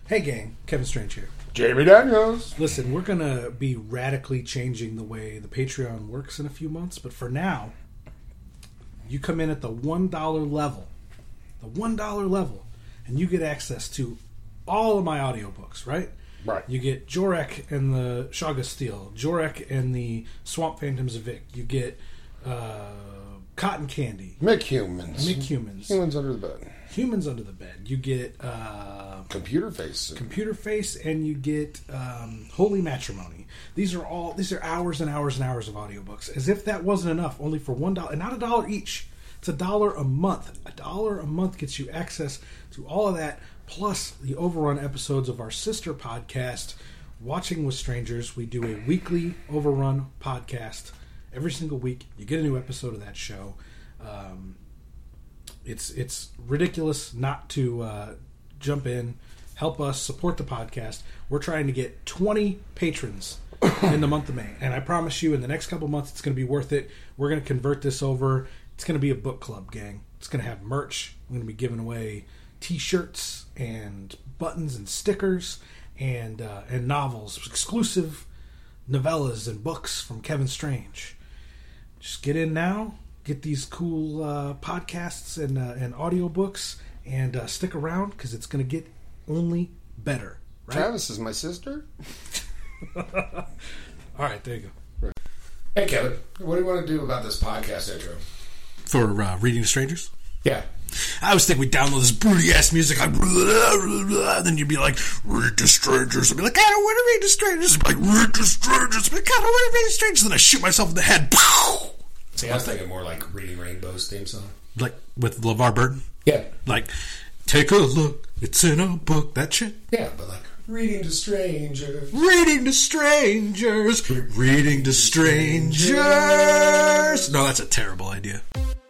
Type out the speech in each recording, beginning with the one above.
Hey gang, Kevin Strange here. Jamie Daniels. Listen, we're going to be radically changing the way the Patreon works in a few months, but for now, you come in at the $1 level. The $1 level. And you get access to all of my audiobooks, right? Right. You get Jorek and the Shoggoth Steel, Jorek and the Swamp Phantoms of Vic. You get Cotton Candy. McHumans. Humans Under the bed. Humans Under the Bed. You get Computer Face. Computer Face, and you get Holy Matrimony. These are hours and hours and hours of audiobooks. As if that wasn't enough, only for $1, and not $1 each. It's $1 a month. $1 a month gets you access to all of that, plus the Overrun episodes of our sister podcast, Watching with Strangers. We do a weekly Overrun podcast every single week. You get a new episode of that show. It's ridiculous not to jump in, help us, support the podcast. We're trying to get 20 patrons in the month of May, and I promise you in the next couple months it's going to be worth it. We're going to convert this over. It's going to be a book club, gang. It's going to have merch. We're going to be giving away t-shirts and buttons and stickers and novels, exclusive novellas and books from Kevin Strange. Just get in now. Get these cool podcasts and audiobooks and stick around because it's going to get only better. Right? Travis is my sister. All right, there you go. Hey, Kevin. What do you want to do about this podcast intro? For Reading to Strangers? Yeah. I was thinking we'd download this broody-ass music, like, and then you'd be like, read to strangers. I'd be like, I don't want to read to strangers. I'd be like, read to strangers. I'd be like, I don't want to read to strangers. And then I shoot myself in the head. Pow! See, I was thinking more like Reading Rainbow's theme song. Like with LeVar Burton? Yeah. Like, take a look, it's in a book, that shit? Yeah, but like, reading to strangers. Reading to strangers. Reading to strangers. No, that's a terrible idea.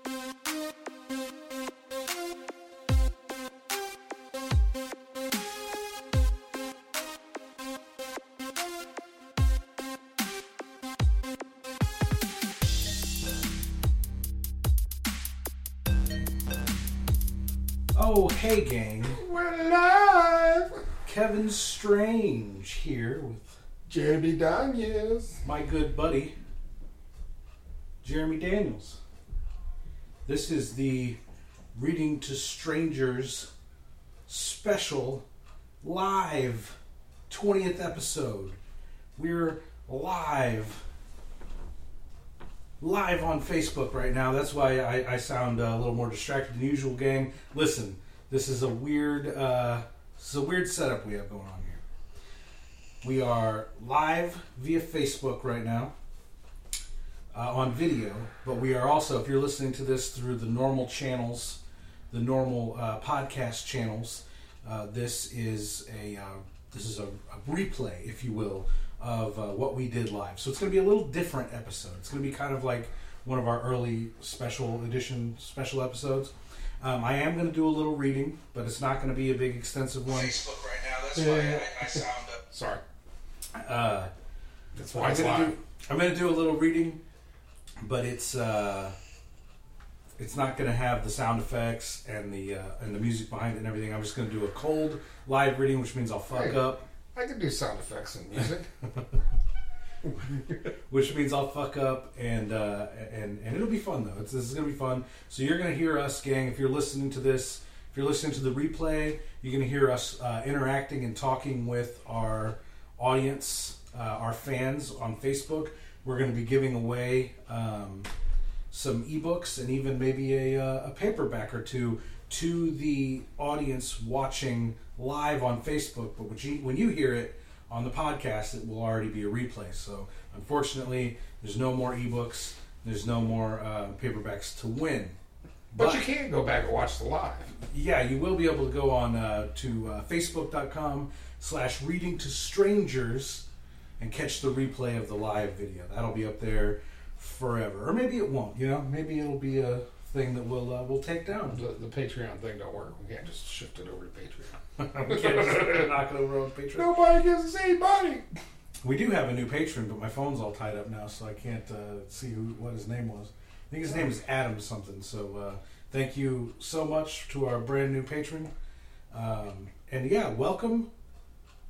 Oh, hey gang. We're live. Kevin Strange here with Jamie Daniels. my good buddy, Jeremy Daniels. This is the Reading to Strangers special live 20th episode. We're live on Facebook right now. That's why I sound a little more distracted than usual, gang. Listen, this is a weird setup we have going on here. We are live via Facebook right now on video, but we are also, if you're listening to this through the normal channels, the normal podcast channels, this is a replay, if you will, of what we did live. So it's going to be a little different episode. It's going to be kind of like one of our early special episodes. I am going to do a little reading, but it's not going to be a big extensive one. Facebook right now. That's why I sound up. Sorry. That's why I'm going to do a little reading, but it's not going to have the sound effects and the music behind it and everything. I'm just going to do a cold live reading, which means I'll fuck up. I can do sound effects and music. Which means I'll fuck up, and it'll be fun though. This is gonna be fun. So you're gonna hear us, gang. If you're listening to this, if you're listening to the replay, you're gonna hear us interacting and talking with our audience, our fans on Facebook. We're gonna be giving away some ebooks and even maybe a paperback or two to the audience watching live on Facebook. But when you hear it on the podcast, it will already be a replay. So unfortunately, there's no more ebooks. There's no more paperbacks to win. But you can go back and watch the live. Yeah, you will be able to go on to facebook.com/reading to strangers and catch the replay of the live video. That'll be up there forever. Or maybe it won't, you know? Maybe it'll be a thing that we'll take down. The Patreon thing don't work. We can't just shift it over to Patreon. We can't just knock it over on Patreon. Nobody gives us any money. We do have a new patron, but my phone's all tied up now, so I can't see what his name was. I think his name is Adam something. So thank you so much to our brand new patron. And yeah, welcome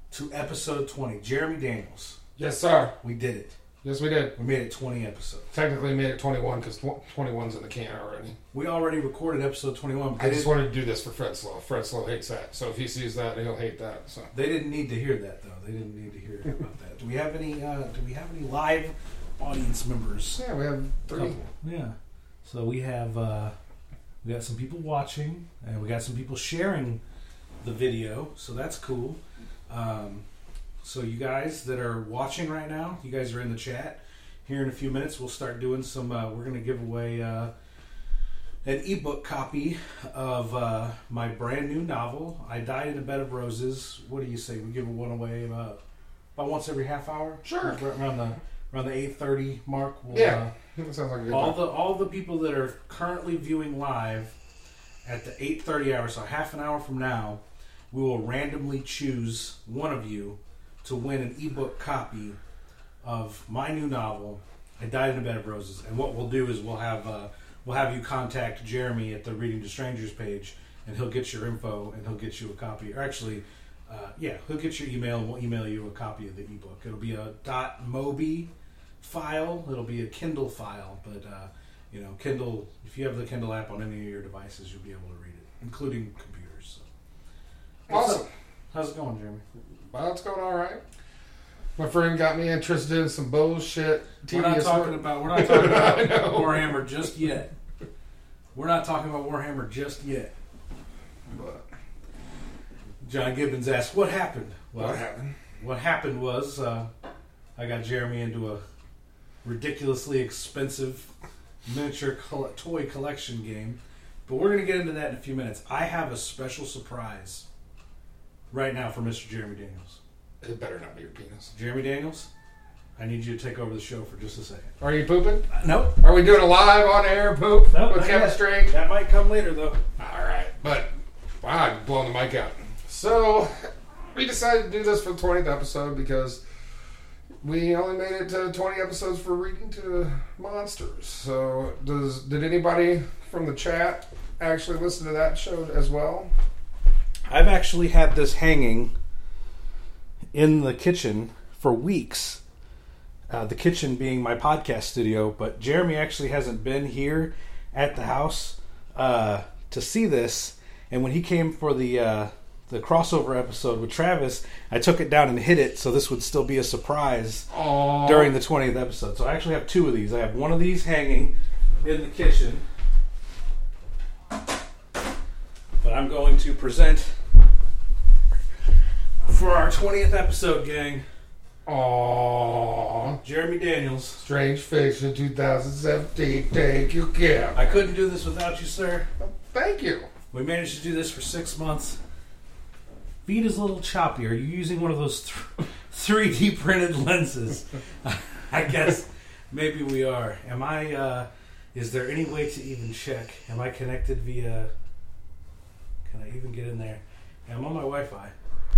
to episode 20. Jeremy Daniels. Yes, sir. We did it. Yes, we did. We made it 20 episodes. Technically made it 21 because 21's in the can already. We already recorded episode 21. I just wanted to do this for Fred Slow. Fred Slow hates that. So if he sees that, he'll hate that. So they didn't need to hear that, though. They didn't need to hear about that. Do we have any live audience members? Yeah, we have 3. Couple. Yeah. So we have we got some people watching, and we got some people sharing the video. So that's cool. So you guys that are watching right now, you guys are in the chat. Here in a few minutes, we'll start doing some. We're going to give away an ebook copy of my brand new novel, I Died in a Bed of Roses. What do you say? We give one away about once every half hour. Sure. Around the 8:30 mark. We'll, yeah, that sounds like a good all the people that are currently viewing live at the 8:30 hour, so half an hour from now, we will randomly choose one of you to win an ebook copy of my new novel, I Died in a Bed of Roses. And what we'll do is we'll have you contact Jeremy at the Reading to Strangers page, and he'll get your info and he'll get you a copy. Or actually, he'll get your email and we'll email you a copy of the ebook. It'll be a .mobi file. It'll be a Kindle file, but Kindle. If you have the Kindle app on any of your devices, you'll be able to read it, including computers. So. Awesome. How's it going, Jeremy? Well, it's going all right. My friend got me interested in some bullshit. We're not talking about Warhammer just yet. We're not talking about Warhammer just yet. But John Gibbons asked, "What happened?" Well, what happened? What happened was I got Jeremy into a ridiculously expensive miniature toy collection game, but we're going to get into that in a few minutes. I have a special surprise right now for Mr. Jeremy Daniels. It better not be your penis. Jeremy Daniels, I need you to take over the show for just a second. Are you pooping? Nope. Are we doing a live on air poop Nope, with Kevin Strang? That might come later, though. All right, but wow, I'm blowing the mic out. So we decided to do this for the 20th episode because we only made it to 20 episodes for Reading to Monsters. So did anybody from the chat actually listen to that show as well? I've actually had this hanging in the kitchen for weeks. The kitchen being my podcast studio, but Jeremy actually hasn't been here at the house to see this. And when he came for the crossover episode with Travis, I took it down and hid it so this would still be a surprise during the 20th episode. So I actually have 2 of these. I have one of these hanging in the kitchen, but I'm going to present for our 20th episode, gang. Aww. Jeremy Daniels. Strange Fiction 2017. Thank you, Kim. I couldn't do this without you, sir. Thank you. We managed to do this for 6 months. Feed is a little choppy. Are you using one of those 3D printed lenses? I guess maybe we are. Am I, is there any way to even check? Am I connected via, can I even get in there? Yeah, I'm on my Wi-Fi.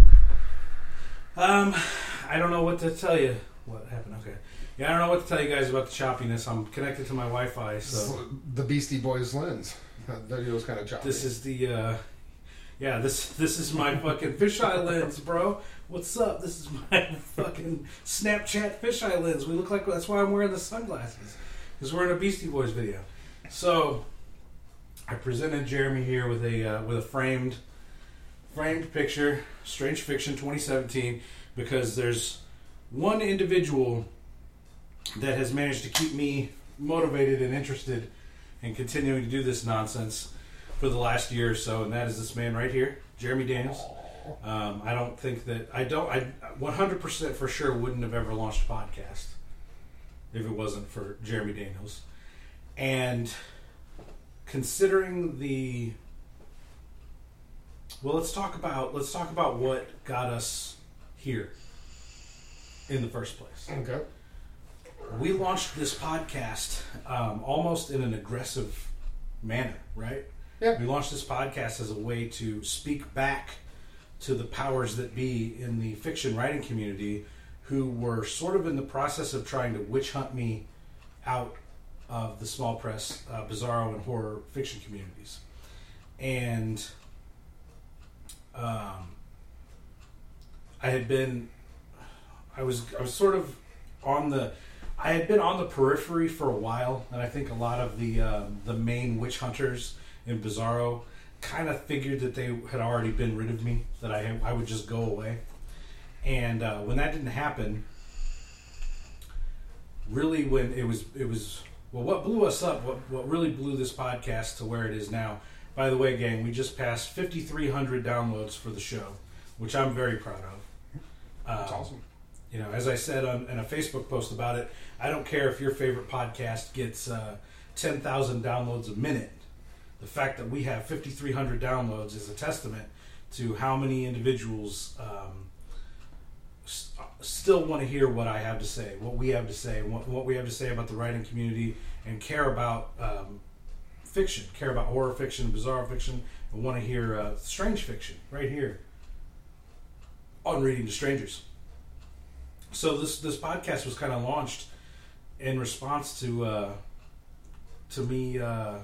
I don't know what to tell you. What happened? Okay. Yeah, I don't know what to tell you guys about the choppiness. I'm connected to my Wi-Fi, so the Beastie Boys lens. That video was kind of choppy. This is the, this is my fucking fisheye lens, bro. What's up? This is my fucking Snapchat fisheye lens. We look like, that's why I'm wearing the sunglasses, because we're in a Beastie Boys video. So I presented Jeremy here with a framed picture, Strange Fiction 2017, because there's one individual that has managed to keep me motivated and interested in continuing to do this nonsense for the last year or so, and that is this man right here, Jeremy Daniels. I don't think that I 100% for sure wouldn't have ever launched a podcast if it wasn't for Jeremy Daniels. And considering the let's talk about what got us here in the first place. Okay. We launched this podcast almost in an aggressive manner, right? Yeah. We launched this podcast as a way to speak back to the powers that be in the fiction writing community, who were sort of in the process of trying to witch hunt me out of the small press, bizarro, and horror fiction communities. And I had been, I was sort of on the, I had been on the periphery for a while, and I think a lot of the main witch hunters in Bizarro kind of figured that they had already been rid of me, that I would just go away. And when that didn't happen, really when it was well, what blew us up, what really blew this podcast to where it is now. By the way, gang, we just passed 5,300 downloads for the show, which I'm very proud of. That's awesome. You know, as I said in a Facebook post about it, I don't care if your favorite podcast gets 10,000 downloads a minute. The fact that we have 5,300 downloads is a testament to how many individuals still want to hear what I have to say, what we have to say, what we have to say about the writing community, and care about fiction, care about horror fiction, bizarre fiction, and want to hear strange fiction right here on Reading to Strangers. So this podcast was kind of launched in response to me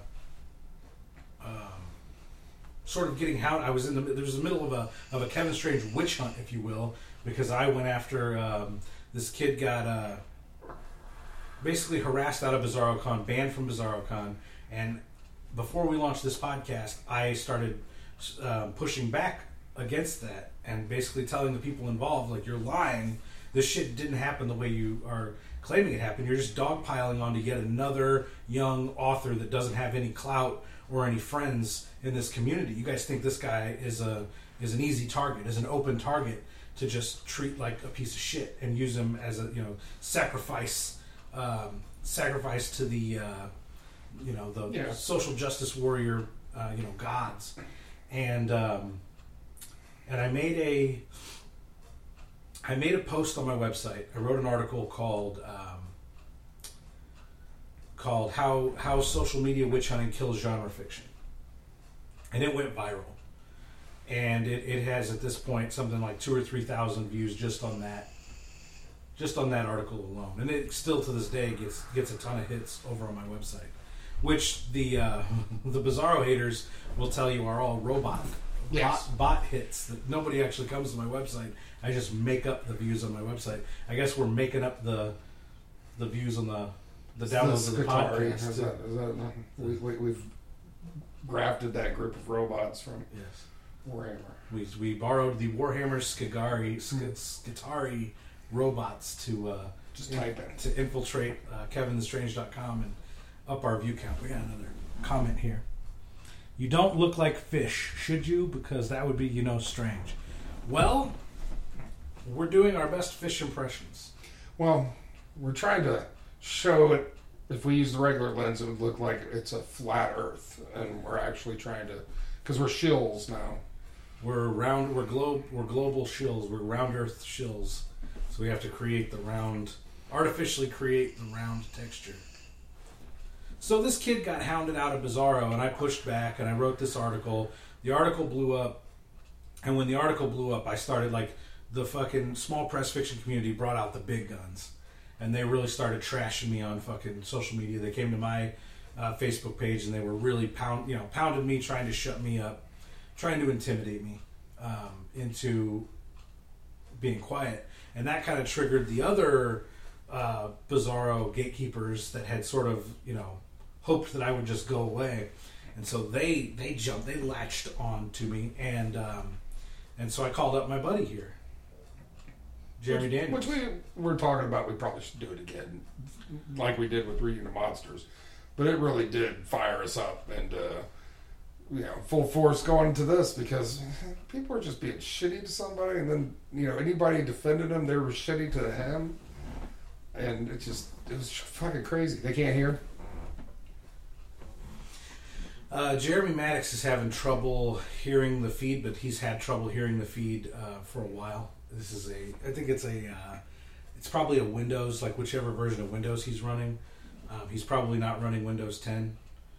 sort of getting hounded. I was there was the middle of a Kevin Strange witch hunt, if you will, because I went after this kid got basically harassed out of BizarroCon, banned from BizarroCon, and before we launched this podcast, I started pushing back against that and basically telling the people involved, like, you're lying. This shit didn't happen the way you are claiming it happened. You're just dogpiling onto yet another young author that doesn't have any clout or any friends in this community. You guys think this guy is an easy target, is an open target to just treat like a piece of shit and use him as a sacrifice to the social justice warrior gods. And I made a post on my website. I wrote an article called How Social Media Witch Hunting Kills Genre Fiction. And it went viral. And it has at this point something like 2,000 or 3,000 views just on that article alone. And it still to this day gets a ton of hits over on my website, which the Bizarro haters will tell you are all bot hits, that nobody actually comes to my website. I just make up the views on my website. I guess we're making up the views on the downloads of the podcast. We've grafted that group of robots from Warhammer. We borrowed the Warhammer Skitari robots to just type in to infiltrate KevinTheStrange.com and up our view count. We got another comment here. You don't look like fish, should you? Because that would be, strange. Well, we're doing our best fish impressions. Well, we're trying to show it. If we use the regular lens, it would look like it's a flat Earth, and we're actually trying to, because we're shills now. We're global shills. We're round Earth shills. So we have to artificially create the round texture. So this kid got hounded out of Bizarro, and I pushed back, and I wrote this article. The article blew up, and when the article blew up, I started, the fucking small press fiction community brought out the big guns, and they really started trashing me on fucking social media. They came to my Facebook page, and they were really pounded me, trying to shut me up, trying to intimidate me into being quiet. And that kind of triggered the other Bizarro gatekeepers that had sort of, hoped that I would just go away. And so they latched on to me, and so I called up my buddy here, Jeremy Daniels. Which we were talking about. We probably should do it again, like we did with Reading the Monsters. But it really did fire us up, and full force going into this, because people were just being shitty to somebody, and then anybody defended them, they were shitty to him, and it was fucking crazy. They can't hear. Jeremy Maddox is having trouble hearing the feed, but he's had trouble hearing the feed for a while. This is it's probably a Windows, whichever version of Windows he's running. He's probably not running Windows 10.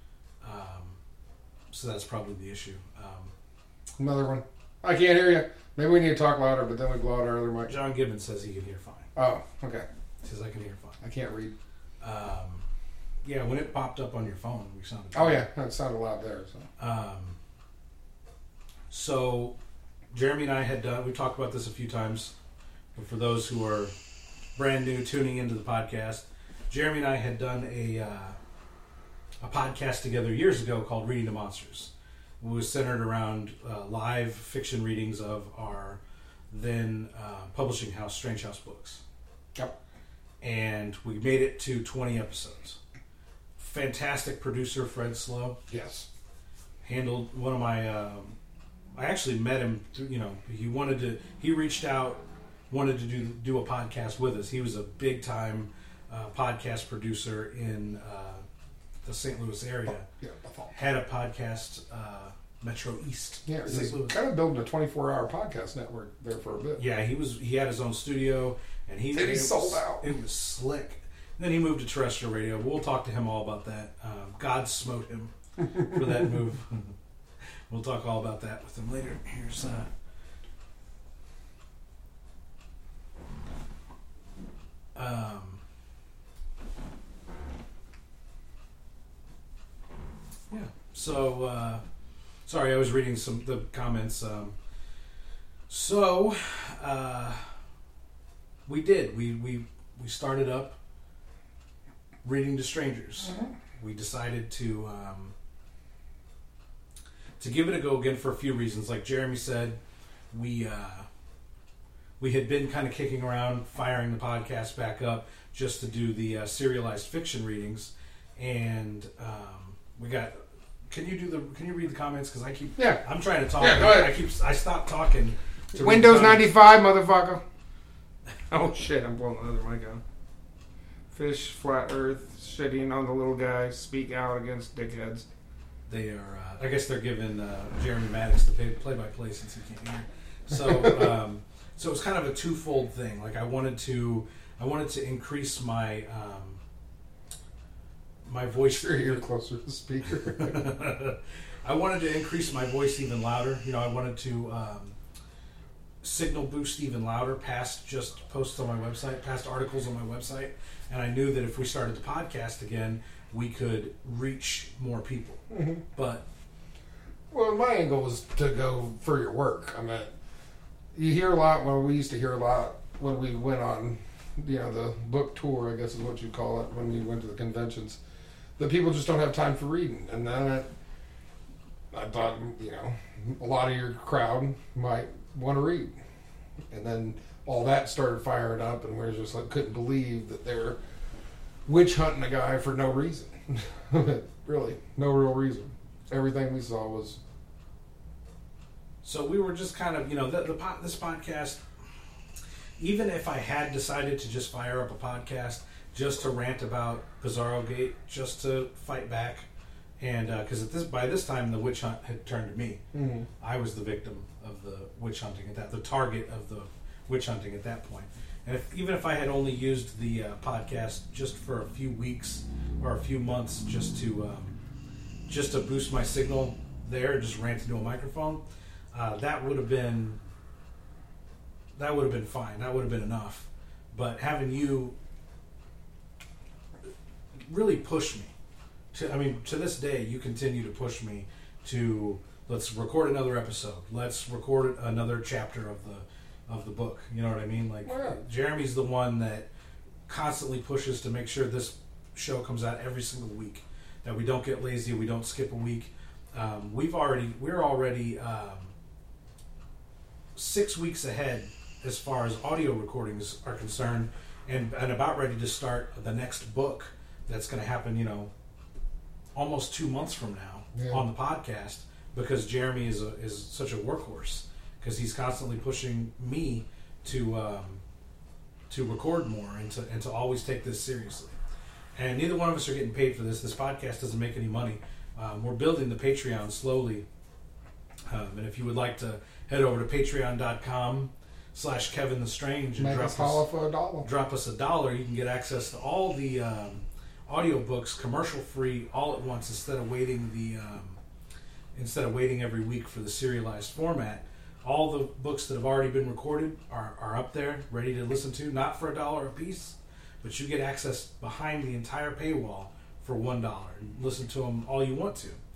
So that's probably the issue. Another one. I can't hear you. Maybe we need to talk louder, but then we blow out our other mic. John Gibbons says he can hear fine. Oh, okay. He says I can hear fine. I can't read. Yeah, when it popped up on your phone, we sounded. Oh yeah, it sounded loud there. So Jeremy and I had done, we talked about this a few times, but for those who are brand new tuning into the podcast, Jeremy and I had done a podcast together years ago called Reading to Monsters. It was centered around live fiction readings of our then publishing house, Strange House Books. Yep. And we made it to 20 episodes. Fantastic producer, Fred Slow. Yes. Handled one of my... I actually met him through, he reached out, wanted to do a podcast with us. He was a big time podcast producer in the St. Louis area. Yeah, had a podcast, Metro East. Yeah, St. Louis. Kind of building a 24-hour podcast network there for a bit. Yeah, he had his own studio, and he sold out. It was slick. And then he moved to terrestrial radio. We'll talk to him all about that. God smote him for that move. We'll talk all about that with him later. Here's yeah. So sorry, I was reading the comments. We did. We started up Reading to Strangers. Mm-hmm. We decided to give it a go again for a few reasons. Like Jeremy said, we had been kind of kicking around, firing the podcast back up just to do the serialized fiction readings, and we got. Can you read the comments? Because I'm trying to talk. Yeah, go ahead. I stopped talking. Windows 95, motherfucker. Oh shit! I'm blowing another mic out. Fish, flat Earth, shitting on the little guy. Speak out against dickheads. They are. I guess they're giving Jeremy Maddox the play-by-play since he can't hear. So, so it was kind of a twofold thing. Like I wanted to increase my my voice. Sure, you're closer to the speaker. I wanted to increase my voice even louder. I wanted to signal boost even louder past just posts on my website, past articles on my website. And I knew that if we started the podcast again, we could reach more people. Mm-hmm. But my angle was to go for your work. I mean, you hear a lot. Well, we used to hear a lot when we went on, the book tour, I guess is what you call it, when you went to the conventions. That people just don't have time for reading. And then I thought, a lot of your crowd might want to read. And then all that started firing up, and we were just like, couldn't believe that they're witch hunting a guy for no reason. Really, no real reason. Everything we saw was... So we were just kind of, this podcast, even if I had decided to just fire up a podcast just to rant about Bizarro Gate, just to fight back, and because by this time the witch hunt had turned to me. Mm-hmm. I was the victim of the witch hunting the target of the witch hunting at that point. And even if I had only used the podcast just for a few weeks or a few months just to boost my signal there, just rant into a microphone, that would have been fine. That would have been enough. But having you really push me to this day, you continue to push me to let's record another episode. Let's record another chapter of the book. You know what I mean? Like, yeah. Jeremy's the one that constantly pushes to make sure this show comes out every single week, that we don't get lazy, we don't skip a week. We're already 6 weeks ahead as far as audio recordings are concerned, and about ready to start the next book that's going to happen, almost 2 months from now on the podcast, because Jeremy is such a workhorse, because he's constantly pushing me to record more and to always take this seriously. And neither one of us are getting paid for this. This podcast doesn't make any money. We're building the Patreon slowly. And if you would like to head over to patreon.com/Kevin the Strange and drop us $1, you can get access to all the audiobooks commercial free all at once instead of waiting every week for the serialized format. All the books that have already been recorded are up there, ready to listen to, not for $1 a piece, but you get access behind the entire paywall for $1 and listen to them all you want to.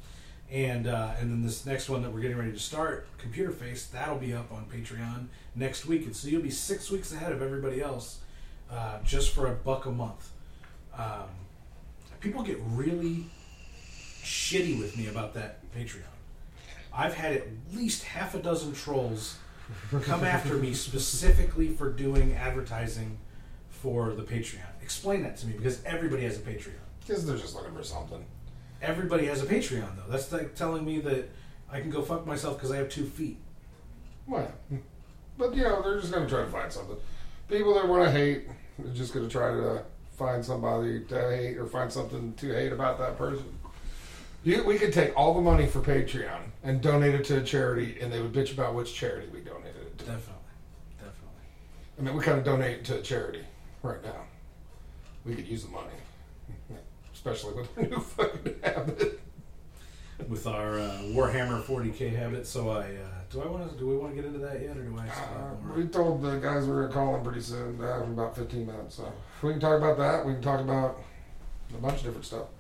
And then this next one that we're getting ready to start, Computer Face, that'll be up on Patreon next week. And so you'll be 6 weeks ahead of everybody else, just for $1 a month. People get really shitty with me about that Patreon. I've had at least half a dozen trolls come after me specifically for doing advertising for the Patreon. Explain that to me, because everybody has a Patreon. Because they're just looking for something. Everybody has a Patreon, though. That's like telling me that I can go fuck myself because I have 2 feet. Well, but they're just going to try to find something. People that want to hate, they're just going to try to find somebody to hate or find something to hate about that person. We could take all the money for Patreon and donate it to a charity, and they would bitch about which charity we donated it to. Definitely. I mean, we kind of donate to a charity right now. We could use the money, especially with our new fucking habit. With our Warhammer 40K habit. So do we want to get into that yet, or do I? We told the guys we were going to call them pretty soon. They have about 15 minutes, so we can talk about that. We can talk about a bunch of different stuff.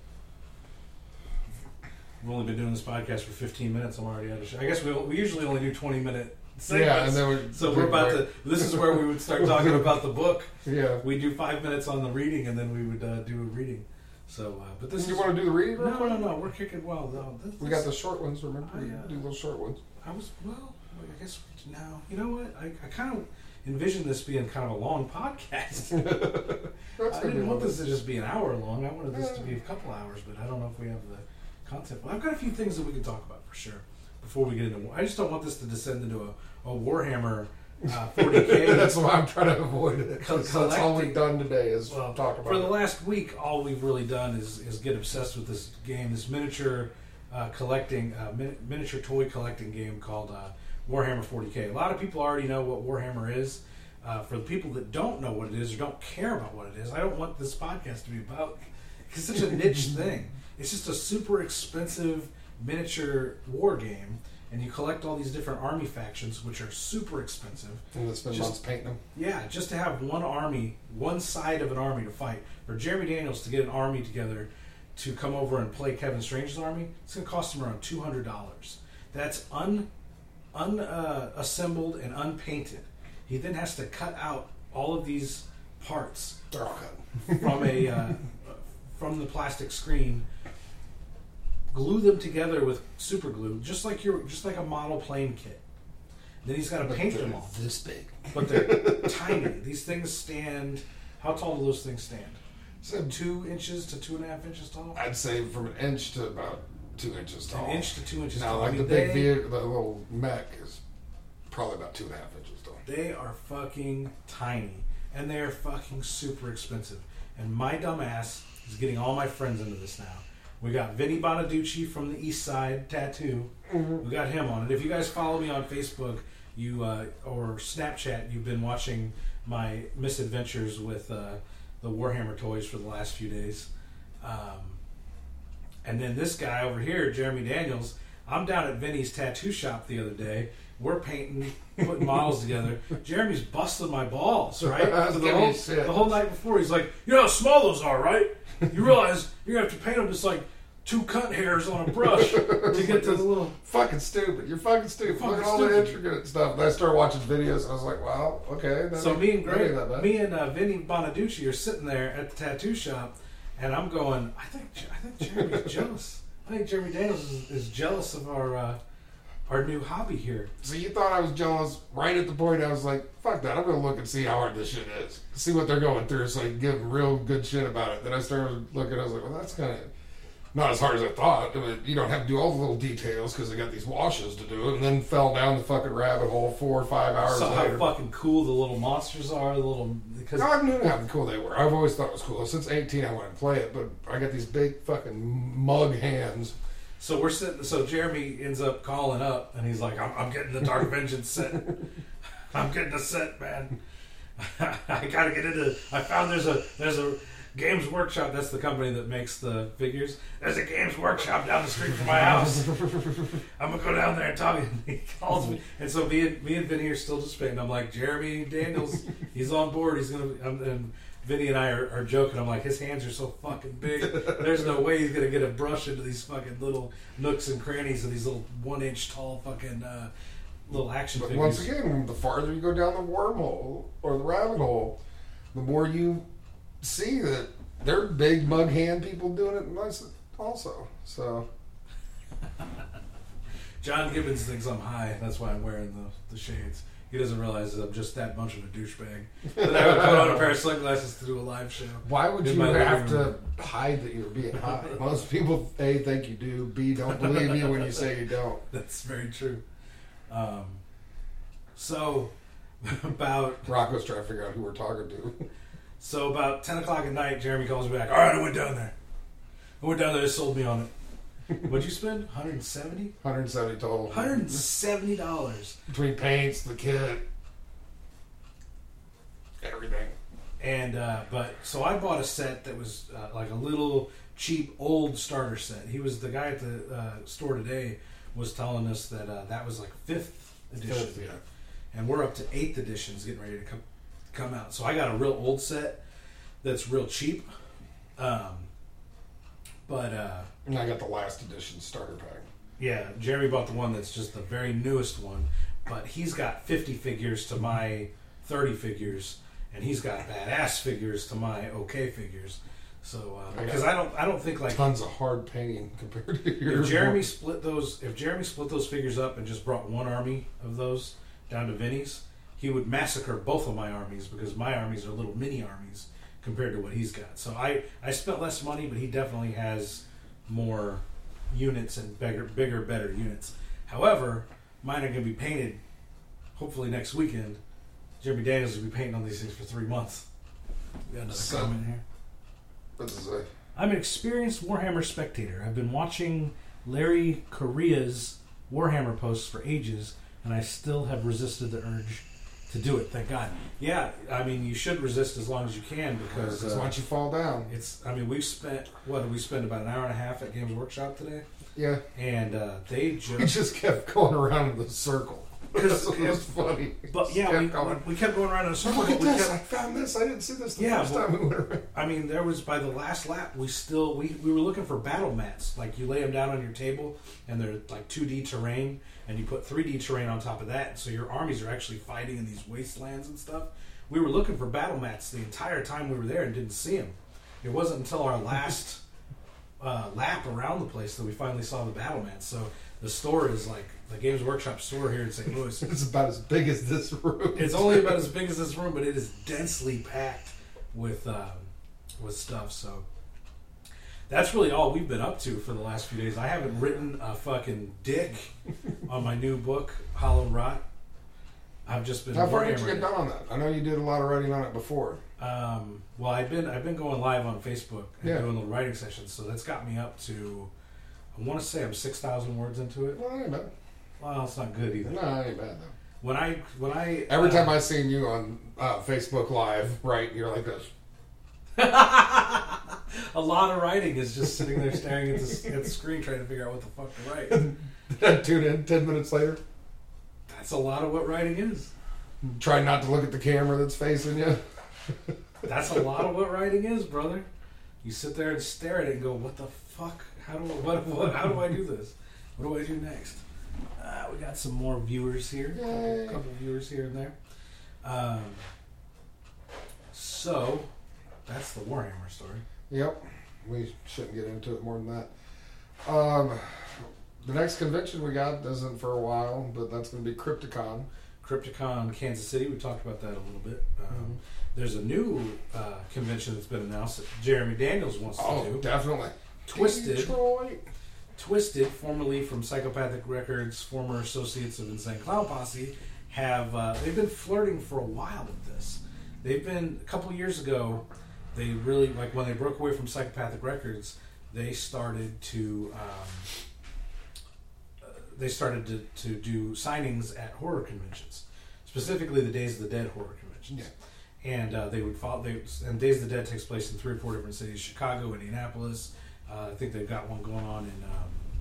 We've only been doing this podcast for 15 minutes. I'm already out of shit. I guess we usually only do 20-minute segments. Yeah, and then we're about to. This is where we would start talking about the book. Yeah, we do 5 minutes on the reading, and then we would do a reading. So, but this. You want to do the reading? No. We're kicking well. No, we got the short ones. Remember, we do little short ones. I guess now. You know what? I kind of envisioned this being kind of a long podcast. I didn't want this to just be an hour long. I wanted this to be a couple hours, but I don't know if we have the content. Well, I've got a few things that we can talk about for sure before we get into. I just don't want this to descend into a Warhammer 40K. That's why I'm trying to avoid it. That's all we've done today is talk about for the last week. All we've really done is get obsessed with this game, this miniature miniature toy collecting game called Warhammer 40K. A lot of people already know what Warhammer is. For the people that don't know what it is or don't care about what it is, I don't want this podcast to be about. It's such a niche thing. It's just a super expensive miniature war game, and you collect all these different army factions, which are super expensive. And it's been months painting them. Yeah, just to have one army, one side of an army to fight. For Jeremy Daniels to get an army together to come over and play Kevin Strange's army, it's going to cost him around $200. That's unassembled and unpainted. He then has to cut out all of these parts from the plastic screen, glue them together with super glue, just like a model plane kit. Then he's got to paint them all. This big, but they're tiny. These things stand. How tall do those things stand? So 2 inches to 2.5 inches tall. I'd say from an inch to about 2 inches tall. An inch to 2 inches now, tall. Like the big vehicle, the little mech is probably about 2.5 inches tall. They are fucking tiny, and they are fucking super expensive. And my dumb ass is getting all my friends into this now. We got Vinny Bonaducci from the East Side Tattoo. Mm-hmm. We got him on it. If you guys follow me on Facebook, or Snapchat, you've been watching my misadventures with the Warhammer toys for the last few days. And then this guy over here, Jeremy Daniels, I'm down at Vinny's tattoo shop the other day. We're painting, putting models together. Jeremy's busting my balls, right? The whole night before, he's like, "You know how small those are, right? You realize you're going to have to paint them just like 2 cunt hairs on a brush to get to the little..." Fucking stupid. You're fucking stupid. Look at all the intricate stuff. And I started watching videos, and I was like, wow, okay. So me and Vinny Bonaducci are sitting there at the tattoo shop, and I'm going, I think Jeremy's jealous. I think Jeremy Daniels is jealous of our new hobby here. So you thought I was jealous right at the point I was like, fuck that, I'm going to look and see how hard this shit is. See what they're going through so I can give them real good shit about it. Then I started looking, I was like, well, that's kind of not as hard as I thought. I mean, you don't have to do all the little details because I got these washes to do. And then fell down the fucking rabbit hole 4 or 5 hours later. How fucking cool the little monsters are. Because I knew how cool they were. I've always thought it was cool. Since 18 I wanted to play it, but I got these big fucking mug hands. So we're sitting. So Jeremy ends up calling up, and he's like, "I'm getting the Dark Vengeance set. I'm getting the set, man. I gotta get into. I found there's a Games Workshop. That's the company that makes the figures. There's a Games Workshop down the street from my house. I'm gonna go down there and talk." And he calls me, and so me and Vinny are still just painting. I'm like, Jeremy Daniels, he's on board. He's gonna. And Vinny and I are joking. I'm like, his hands are so fucking big. There's no way he's gonna get a brush into these fucking little nooks and crannies of these little 1 inch tall fucking little action But figures. once again, the farther you go down the wormhole or the rabbit hole, the more you see that they're big mug hand people doing it also. So John Gibbons thinks I'm high. That's why I'm wearing the shades. He doesn't realize that I'm just that much of a douchebag. That I would put on a pair of sunglasses to do a live show. why would In you my have living to hide that you're being high? Most people, A, think you do, B, don't believe you when you say you don't. That's very true. So, about Rocco's trying to figure out who we're talking to. So about 10 o'clock at night, Jeremy calls me back. All right, I went down there. They sold me on it. What'd you spend? 170? 170 total. $170. Between paints, the kit, everything. And, so I bought a set that was like a little cheap old starter set. The guy at the store today was telling us that that was like 5th edition. Yeah. And we're up to 8th editions getting ready to come out. So I got a real old set that's real cheap. And I got the last edition starter pack. Yeah, Jeremy bought the one that's just the very newest one, but he's got 50 figures to my 30 figures, and he's got badass figures to my okay figures. So because I don't think like tons of hard painting compared to yours. if Jeremy split those figures up and just brought one army of those down to Vinny's, he would massacre both of my armies because my armies are little mini armies compared to what he's got. So I spent less money, but he definitely has more units and bigger, better units. However, mine are going to be painted hopefully next weekend. Jeremy Daniels will be painting on these things for 3 months. We got another comment here. What's it say? I'm an experienced Warhammer spectator. I've been watching Larry Correa's Warhammer posts for ages, and I still have resisted the urge to do it. Thank God. Yeah, I mean, you should resist as long as you can because once you fall down, we've spent about an hour and a half at Games Workshop today, yeah, and they we just just kept going around in the circle. It was funny. But yeah, we kept going around in a circle. Look at but this! I found this. I didn't see this the first time we went around. I mean, there was by the last lap, we were looking for battle mats. Like you lay them down on your table, and they're like 2D terrain, and you put 3D terrain on top of that, so your armies are actually fighting in these wastelands and stuff. We were looking for battle mats the entire time we were there and didn't see them. It wasn't until our last lap around the place that we finally saw the battle mats. So the store is like the Games Workshop store here in St. Louis. It's about as big as this room. It's only about as big as this room, but it is densely packed with stuff. So that's really all we've been up to for the last few days. I haven't written a fucking dick on my new book, Hollow Rot. I've just been. How far did you get done on that? I know you did a lot of writing on it before. Well, I've been going live on Facebook and doing the writing sessions, so that's got me up to. I want to say I'm 6,000 words into it. Well, that ain't bad. Well, it's not good either. No, that ain't bad though. When I every time I seen you on Facebook Live, right, you're like this. A lot of writing is just sitting there staring at the screen trying to figure out what the fuck to write. Tune in 10 minutes later. That's a lot of what writing is. Try not to look at the camera that's facing you. That's a lot of what writing is, brother. You sit there and stare at it and go, "What the fuck? How do I do this? What do I do next?" We got some more viewers here. Couple viewers here and there. So that's the Warhammer story. Yep. We shouldn't get into it more than that. The next convention we got isn't for a while, but that's going to be Crypticon. Crypticon, Kansas City. We talked about that a little bit. There's a new convention that's been announced that Jeremy Daniels wants to do. Oh, definitely. Twisted. Detroit. Twisted, formerly from Psychopathic Records, former associates of Insane Clown Posse, they've been flirting for a while with this. They've been, a couple years ago, they really, like when they broke away from Psychopathic Records, they started to do signings at horror conventions, specifically the Days of the Dead horror conventions. Yeah. And they would follow. And Days of the Dead takes place in 3 or 4 different cities: Chicago, Indianapolis. I think they've got one going on in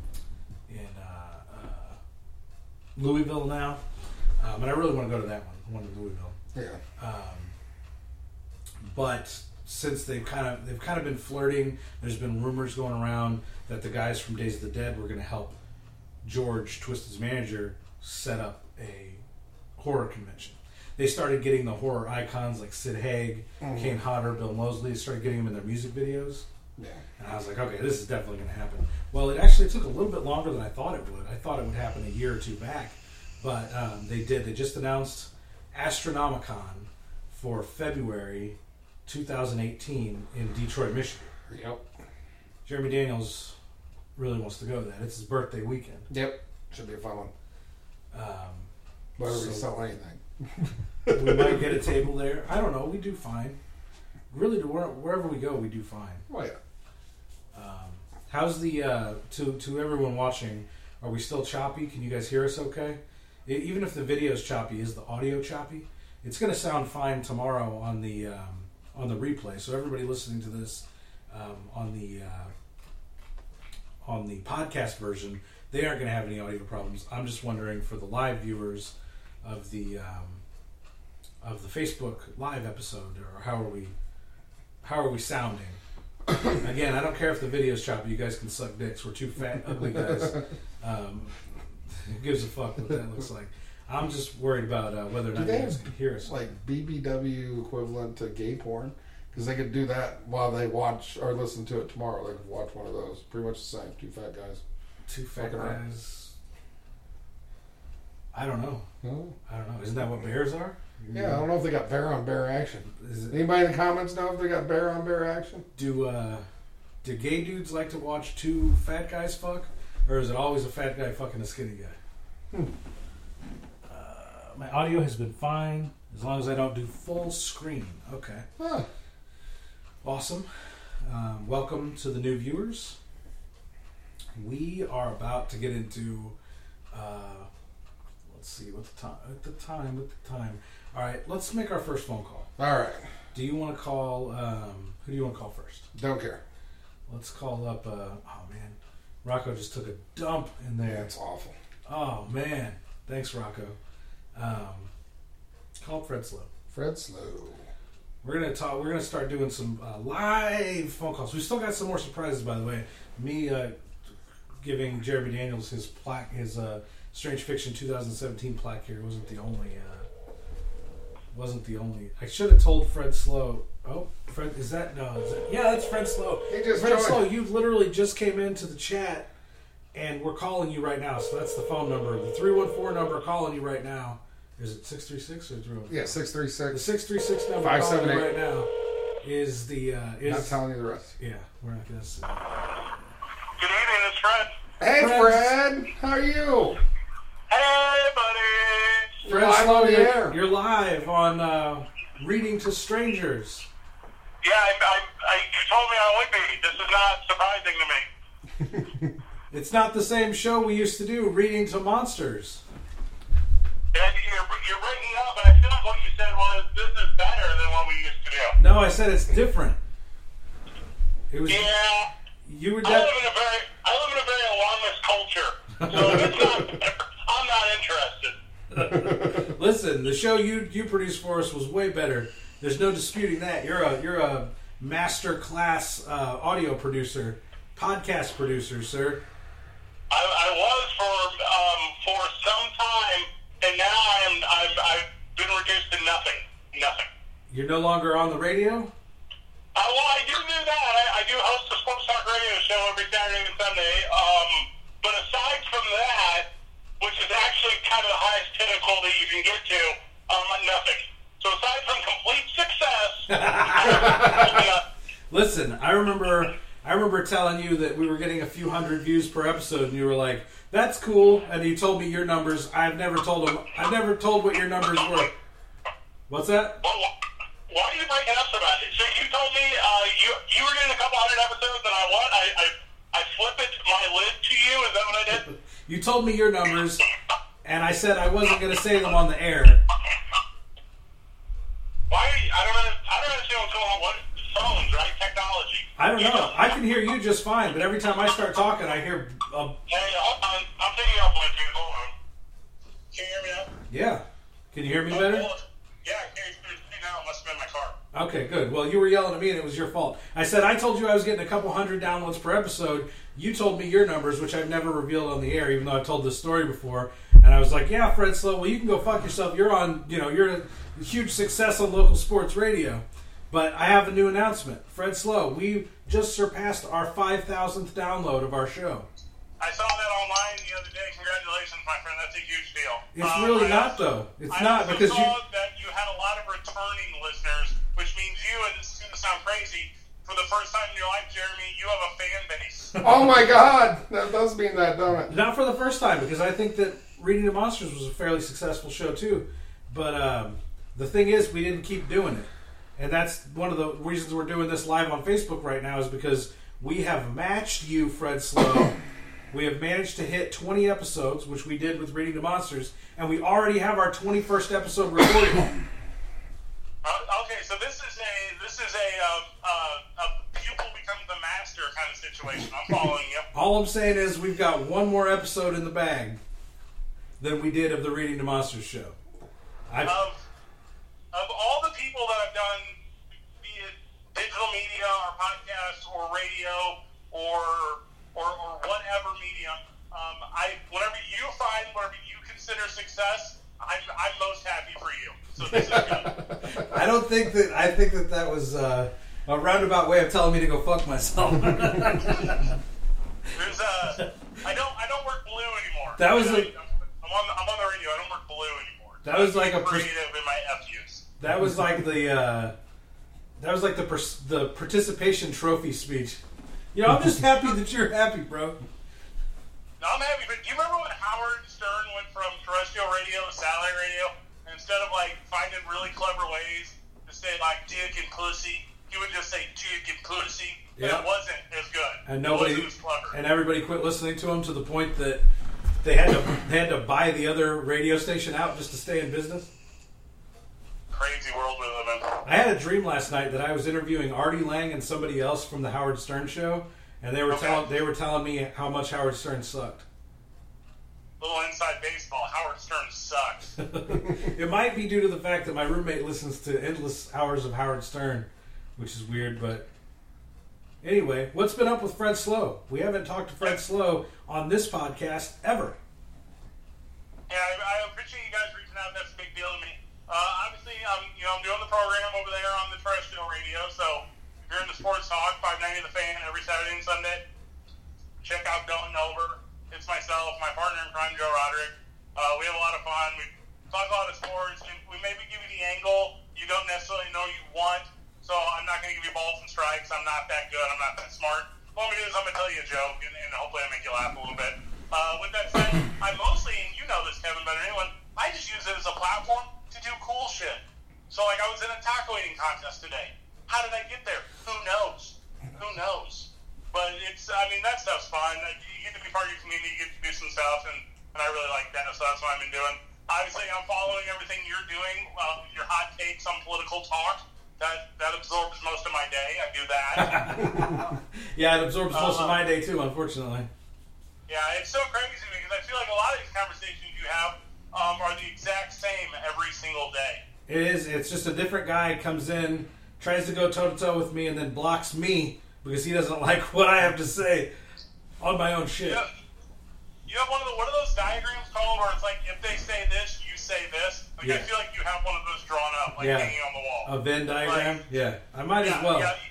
Louisville now. And I really want to go to that one. One in Louisville. Yeah. But since they've kind of been flirting. There's been rumors going around that the guys from Days of the Dead were going to help George, Twisted's manager, set up a horror convention. They started getting the horror icons like Sid Haig, Kane Hodder, Bill Moseley. They started getting them in their music videos. Yeah. And I was like, okay, this is definitely going to happen. Well, it actually took a little bit longer than I thought it would. I thought it would happen a year or two back. But they did. They just announced Astronomicon for February 2018 in Detroit, Michigan. Yep. Jeremy Daniels really wants to go to that. It's his birthday weekend. Yep. Should be a fun one. Whether we sell anything. We might get a table there. I don't know. We do fine. Really, wherever we go, we do fine. Oh, yeah. How's the, to everyone watching, are we still choppy? Can you guys hear us okay? Even if the video's choppy, is the audio choppy? It's going to sound fine tomorrow on the replay. So everybody listening to this on the podcast version, they aren't going to have any audio problems. I'm just wondering for the live viewers of the Facebook live episode, or how are we sounding? Again, I don't care if the video's choppy. You guys can suck dicks. We're two fat, ugly guys. Who gives a fuck what that looks like? I'm just worried about whether or not you guys can hear us. Like BBW equivalent to gay porn, because they could do that while they watch or listen to it tomorrow. They could watch one of those. Pretty much the same. Two fat guys. Two fat guys. I don't know. Hmm? I don't know. Isn't that what bears are? Yeah, I don't know if they got bear on bear action. Anybody in the comments know if they got bear on bear action? Do gay dudes like to watch two fat guys fuck, or is it always a fat guy fucking a skinny guy? My audio has been fine as long as I don't do full screen. Okay. Huh. Awesome. Welcome to the new viewers. We are about to get into. Let's see what the time. All right, let's make our first phone call. All right. Do you want to call? Who do you want to call first? Don't care. Let's call up. Oh man, Rocco just took a dump in there. Yeah, it's awful. Oh man, thanks Rocco. Call Fred Slow. Fred Slow. We're gonna talk. We're gonna start doing some live phone calls. We still got some more surprises, by the way. Me giving Jeremy Daniels his plaque, his Strange Fiction 2017 plaque here wasn't the only. I should have told Fred Slow. Oh, Fred, is that no? Yeah, that's Fred Slow. He just Fred joined. Slow, you literally just came into the chat, and we're calling you right now. So that's the phone number, the 314 number calling you right now. Is it 636 or 314? Yeah, The 636. 636 number calling you 578. right now is the Not telling you the rest. yeah. We're not gonna say. Good evening, it's Fred. Hey, Fred. Fred. How are you? Hey, buddy. Fred live Slow, on the air. you're live on Reading to Strangers. Yeah, you told me I would be. This is not surprising to me. It's not the same show we used to do, Reading to Monsters. And you're breaking up, but I feel like what you said was this is better than what we used to do. No, I said it's different. It was Yeah. you were. I live in a very alarmist culture, so if it's not better, I'm not interested. Listen, the show you produced for us was way better. There's no disputing that. You're a master class audio producer, podcast producer, sir. I was for some time, and now I've been reduced to nothing. You're no longer on the radio? Well, I do that. I do host a sports talk radio show every Saturday and Sunday. But aside from that, which is actually kind of the highest pinnacle that you can get to, nothing. So aside from complete success, Listen, I remember telling you that we were getting a few hundred views per episode, and you were like, "That's cool." And you told me your numbers. I've never told what your numbers were. What's that? well, why are you breaking up so bad? So you told me you were getting a couple hundred episodes, and I flip it my lid to you. Is that what I did? You told me your numbers, and I said I wasn't going to say them on the air. Why? I don't understand what's going on. What phones, right? Technology. I don't know. I can hear you just fine, but every time I start talking, I hear. Hey, hold on. I'm taking you off Bluetooth. Hold on. Can you hear me now? Yeah. Can you hear me better? Yeah, I can hear you now. It must have been my car. Okay, good. Well, you were yelling at me, and it was your fault. I said I told you I was getting a couple hundred downloads per episode. You told me your numbers, which I've never revealed on the air, even though I've told this story before. And I was like, "Yeah, Fred Slow. Well, you can go fuck yourself. You're on. You're a huge success on local sports radio." But I have a new announcement. Fred Slow, we just surpassed our 5,000th download of our show. I saw that online the other day. Congratulations, my friend. That's a huge deal. It's really not, though. It's not, because I saw that you had a lot of returning listeners, which means you, and this is going to sound crazy, for the first time in your life, Jeremy, you have a fan base. Oh my God! That does mean that, don't it? Not for the first time, because I think that Reading the Monsters was a fairly successful show, too. But the thing is, we didn't keep doing it. And that's one of the reasons we're doing this live on Facebook right now, is because we have matched you, Fred Slow. We have managed to hit 20 episodes, which we did with Reading the Monsters, and we already have our 21st episode recorded. Okay, so this is a pupil becomes the master kind of situation. I'm following you. All I'm saying is we've got one more episode in the bag than we did of the Reading the Monsters show. Of all the people that have done, be it digital media or podcasts or radio or whatever medium, whenever you find whatever you consider success, I'm most happy for you. So this is good. I think that was a roundabout way of telling me to go fuck myself. I don't work blue anymore. That was I'm on the radio. I don't work blue anymore. That was like a creative in my FUs. That was like the participation trophy speech. I'm just happy that you're happy, bro. No, I'm happy, but do you remember when Howard Stern went from terrestrial radio to satellite radio? And instead of finding really clever ways to say dick and pussy, he would just say dick and pussy. Yeah. And it wasn't as good. And it wasn't as clever. And everybody quit listening to him to the point that they had to buy the other radio station out just to stay in business. Crazy world we live in. I had a dream last night that I was interviewing Artie Lang and somebody else from the Howard Stern show, and they were telling me how much Howard Stern sucked. Little inside baseball. Howard Stern sucks. It might be due to the fact that my roommate listens to endless hours of Howard Stern, which is weird, but anyway, what's been up with Fred Slow? We haven't talked to Fred Slow on this podcast ever. Yeah, I appreciate you guys reaching out. That's a big deal to me. Obviously, I'm doing the program over there on the terrestrial radio, so if you're in the sports talk, 590 The Fan, every Saturday and Sunday, check out Going Over. It's myself, my partner in crime, Joe Roderick. We have a lot of fun. We talk a lot of sports. We maybe give you the angle you don't necessarily know you want, so I'm not going to give you balls and strikes. I'm not that good. I'm not that smart. What I'm going to do is I'm going to tell you a joke, and hopefully I make you laugh a little bit. With that said, I mostly, and you know this, Kevin, better than anyone, I just use it as a platform to do cool shit. So, I was in a taco eating contest today. How did I get there? Who knows? But that stuff's fun. You get to be part of your community, you get to do some stuff, and I really like that, so that's what I've been doing. Obviously, I'm following everything you're doing, your hot takes on political talk. That absorbs most of my day. I do that. Yeah, it absorbs most of my day, too, unfortunately. Yeah, it's so crazy because I feel like a lot of these conversations you have are the exact same every single day. It is. It's just a different guy comes in, tries to go toe-to-toe with me, and then blocks me because he doesn't like what I have to say on my own shit. You have what are those diagrams called where it's like, if they say this, you say this? Yeah. I feel like you have one of those drawn up, hanging on the wall. A Venn diagram? Yeah. I might as well. Yeah.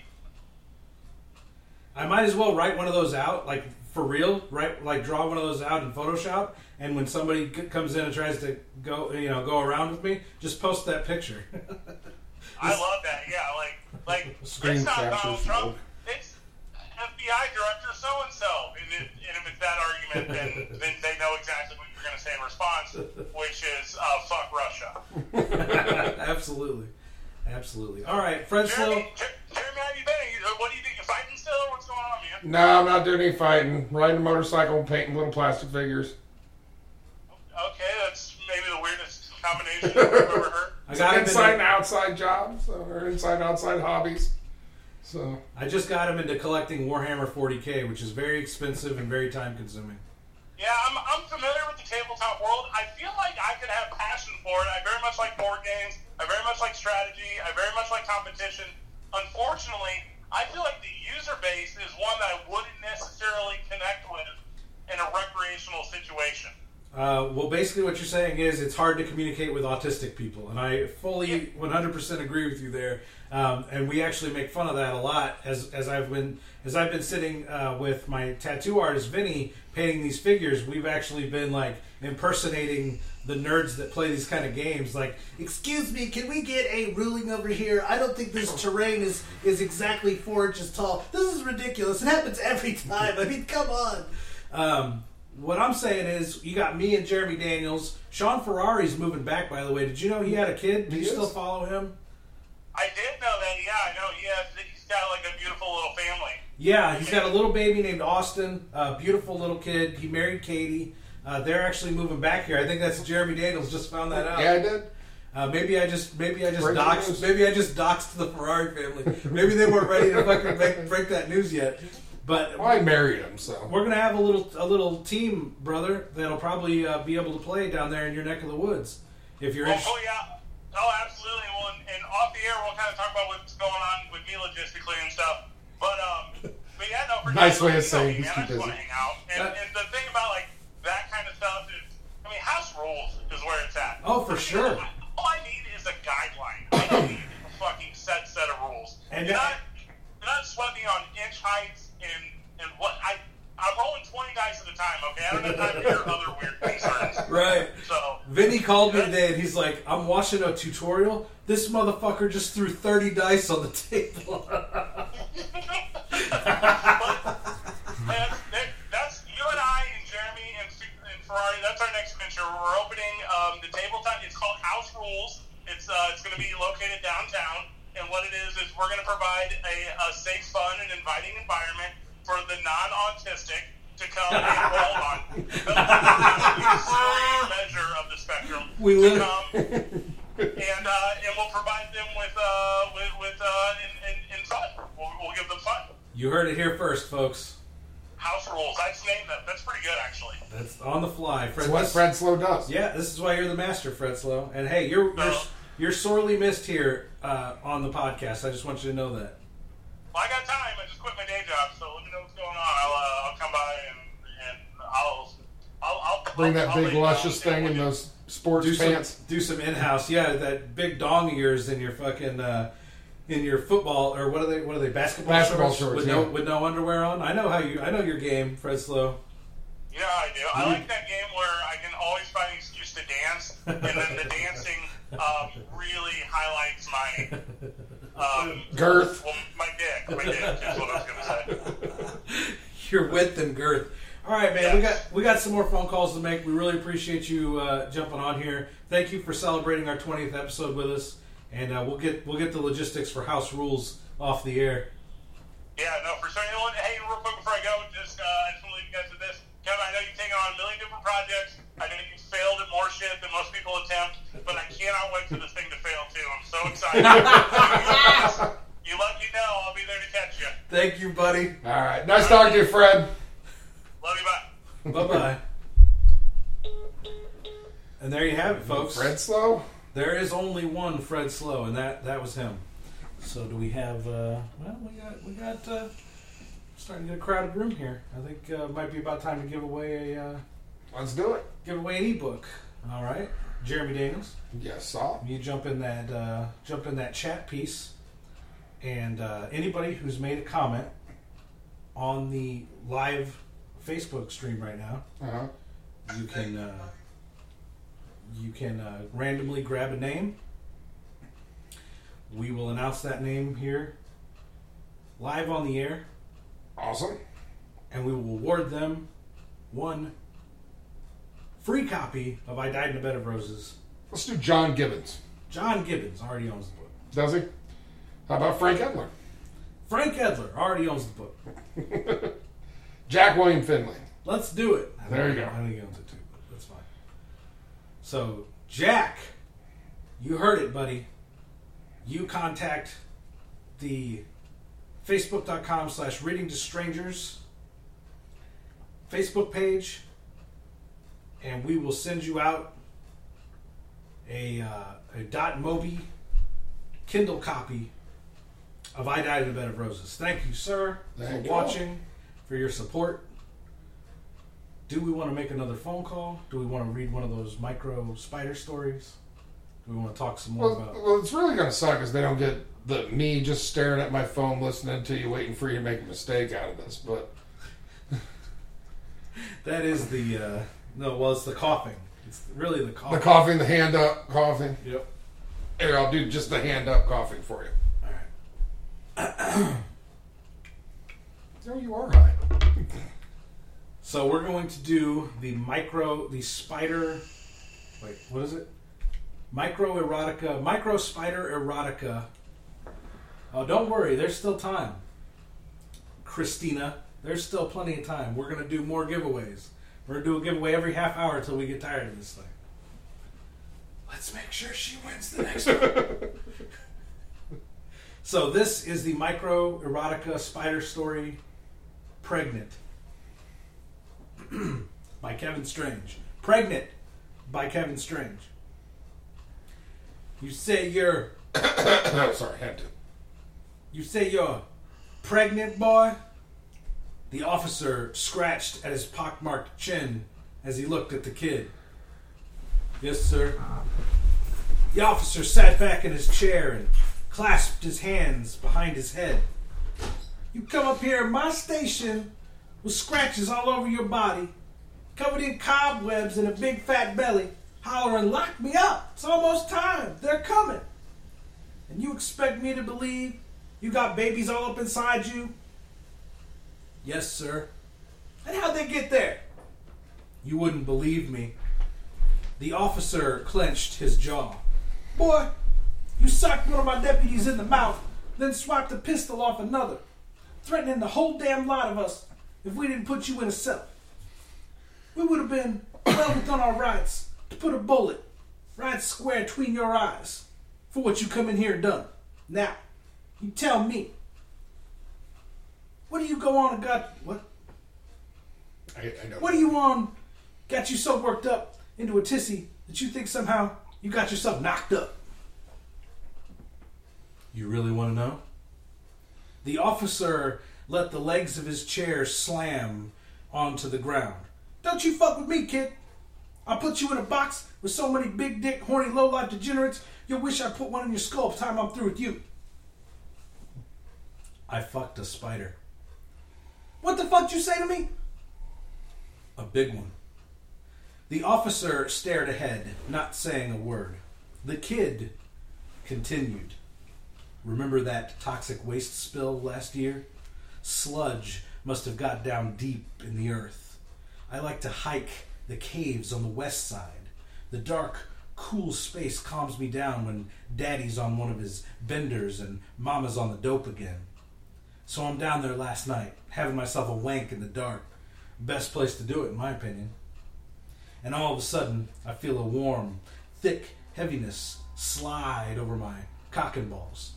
I might as well write one of those out, for real, right? Draw one of those out in Photoshop, and when somebody comes in and tries to go around with me, just post that picture. I love that. Yeah, Screen it's not captures Donald Trump. It's FBI Director so and so. And if it's that argument, then they know exactly what you're going to say in response, which is fuck Russia. Absolutely. All right, Fred Slow. Jeremy, how you been? What do you do? You fighting still, or what's going on, man? No, I'm not doing any fighting. Riding a motorcycle, painting little plastic figures. Okay, that's maybe the weirdest combination I've ever heard. I got inside and outside jobs, or inside outside hobbies. So I just got him into collecting Warhammer 40K, which is very expensive and very time consuming. Yeah, I'm familiar with the tabletop world. I feel like I could have passion for it. I very much like board games. I very much like strategy. I very much like competition. Unfortunately, I feel like the user base is one that I wouldn't necessarily connect with in a recreational situation. Well, basically what you're saying is it's hard to communicate with autistic people, and I fully 100% agree with you there. And we actually make fun of that a lot as I've been sitting with my tattoo artist Vinny painting these figures. We've actually been like impersonating the nerds that play these kind of games. Like, excuse me, can we get a ruling over here? I don't think this terrain is exactly 4 inches tall. This is ridiculous. It happens every time. I mean, come on. What I'm saying is, you got me and Jeremy Daniels. Sean Ferrari's moving back, by the way. Did you know he had a kid? Do you still follow him? I did know that. Yeah, I know. He's got like a beautiful little family. Yeah, he's got a little baby named Austin. Beautiful little kid. He married Katie. They're actually moving back here. I think that's Jeremy Daniels. Just found that out. Yeah, I did. Maybe I just doxed the Ferrari family. Maybe they weren't ready to fucking break that news yet. But I married him, so we're gonna have a little team, brother, that'll probably be able to play down there in your neck of the woods if you're interested. Oh yeah, absolutely. Well, and off the air, we'll kind of talk about what's going on with me logistically and stuff. But yeah, no, for nice way of saying he's too I just want busy. to hang out. And the thing about like that kind of stuff is, I mean, house rules is where it's at. Oh, for sure. All I need is a guideline. I don't need a fucking set of rules. And you're not sweating on inch heights and what I'm rolling 20 dice at a time. Okay, I don't have time for your other weird concerns. Right. So Vinny called me today and he's like, I'm watching a tutorial. This motherfucker just threw 30 dice on the table. That's you and I and Jeremy and Ferrari. That's our next venture. We're opening the tabletop. It's called House Rules. It's going to be located downtown. And what it is we're going to provide a safe, fun, and inviting environment for the non-autistic to come and roll on. The extreme measure of the spectrum to come, and we'll provide them with fun. We'll give them fun. You heard it here first, folks. House Rules. I just named that. That's pretty good, actually. That's on the fly. That's what Fred Slow does. Yeah, this is why you're the master, Fred Slow. And hey, you're sorely missed here on the podcast. I just want you to know that. Well, I got time. I just quit my day job, so let me know what's going on. I'll come by and I'll bring that big lay luscious down thing in with you. those sports pants. Do some in-house. Yeah, that big dong of yours in your fucking in your football, or what are they basketball shorts with no underwear on. I know your game, Fred Slow. Yeah, I do. I like that game where I can always find an excuse to dance, and then the dancing really highlights my girth. Well, my dick is what I was going to say. Your width and girth. All right, man. Yes. We got some more phone calls to make. We really appreciate you jumping on here. Thank you for celebrating our 20th episode with us, and we'll get the logistics for House Rules off the air. Yeah, no, for sure. Hey, real quick before I go, I just want to leave you guys with this. Kevin, I know you've taken on a million different projects. I know you've failed at more shit than most people attempt, but I cannot wait for this thing to fail too. I'm so excited. You let me know. I'll be there to catch you. Thank you, buddy. All right. Nice talking to you, Fred. Love you, bye. Bye-bye. And there you have it, folks. Fred Slow? There is only one Fred Slow, and that was him. So do we have? We got starting to get a crowded room here. I think it might be about time to give away Let's do it. an ebook. All right, Jeremy Daniels, Yes, sir. you jump in that chat piece, and anybody who's made a comment on the live Facebook stream right now, Uh-huh. you can randomly grab a name. We will announce that name here live on the air, Awesome. and we will award them one free copy of I Died in a Bed of Roses. Let's do John Gibbons. John Gibbons already owns the book. Does he? How about Frank Edler? Frank Edler already owns the book. Jack William Finley. Let's do it. There you go. I think he owns it too, but that's fine. So, Jack, you heard it, buddy. You contact the Facebook.com/Reading to Strangers Facebook page, and we will send you out a .mobi Kindle copy of I Died in a Bed of Roses. Thank you, sir, Thank for you. watching, for your support. Do we want to make another phone call? Do we want to read one of those micro spider stories? Do we want to talk some more about... Well, it's really going to suck if they don't get me just staring at my phone, listening to you, waiting for you to make a mistake out of this. But That is the... it's the coughing. It's really the coughing. the coughing, the hand up coughing. Yep. Here, I'll do just the hand up coughing for you. All right. Oh, you are high. So we're going to do the spider... Wait, what is it? Micro spider erotica. Oh, don't worry, there's still time. Christina, there's still plenty of time. We're going to do more giveaways. We're going to do a giveaway every half hour until we get tired of this thing. Let's make sure she wins the next one. So this is the micro erotica spider story, Pregnant, by Kevin Strange. Pregnant by Kevin Strange. You say you're Sorry, had to. You say you're pregnant, boy? The officer scratched at his pockmarked chin as he looked at the kid. Yes, sir. The officer sat back in his chair and clasped his hands behind his head. You come up here in my station with scratches all over your body, covered in cobwebs and a big fat belly, hollering, "Lock me up! It's almost time! They're coming!" And you expect me to believe you got babies all up inside you? Yes, sir. And how'd they get there? You wouldn't believe me. The officer clenched his jaw. Boy, you socked one of my deputies in the mouth, then swiped a pistol off another, threatening the whole damn lot of us if we didn't put you in a cell. We would have been well within our rights to put a bullet right square between your eyes for what you come in here and done. Now, you tell me, what do you go on and got... What? I know. What do you on got you so worked up into a tissy that you think somehow you got yourself knocked up? You really want to know? The officer let the legs of his chair slam onto the ground. Don't you fuck with me, kid. I'll put you in a box with so many big dick, horny, low-life degenerates, you'll wish I put one in your skull by the time I'm through with you. I fucked a spider. What the fuck did you say to me? A big one. The officer stared ahead, not saying a word. The kid continued. Remember that toxic waste spill last year? Sludge must have got down deep in the earth. I like to hike the caves on the west side. The dark, cool space calms me down when Daddy's on one of his benders and Mama's on the dope again. So I'm down there last night, having myself a wank in the dark. Best place to do it, in my opinion. And all of a sudden, I feel a warm, thick heaviness slide over my cock and balls.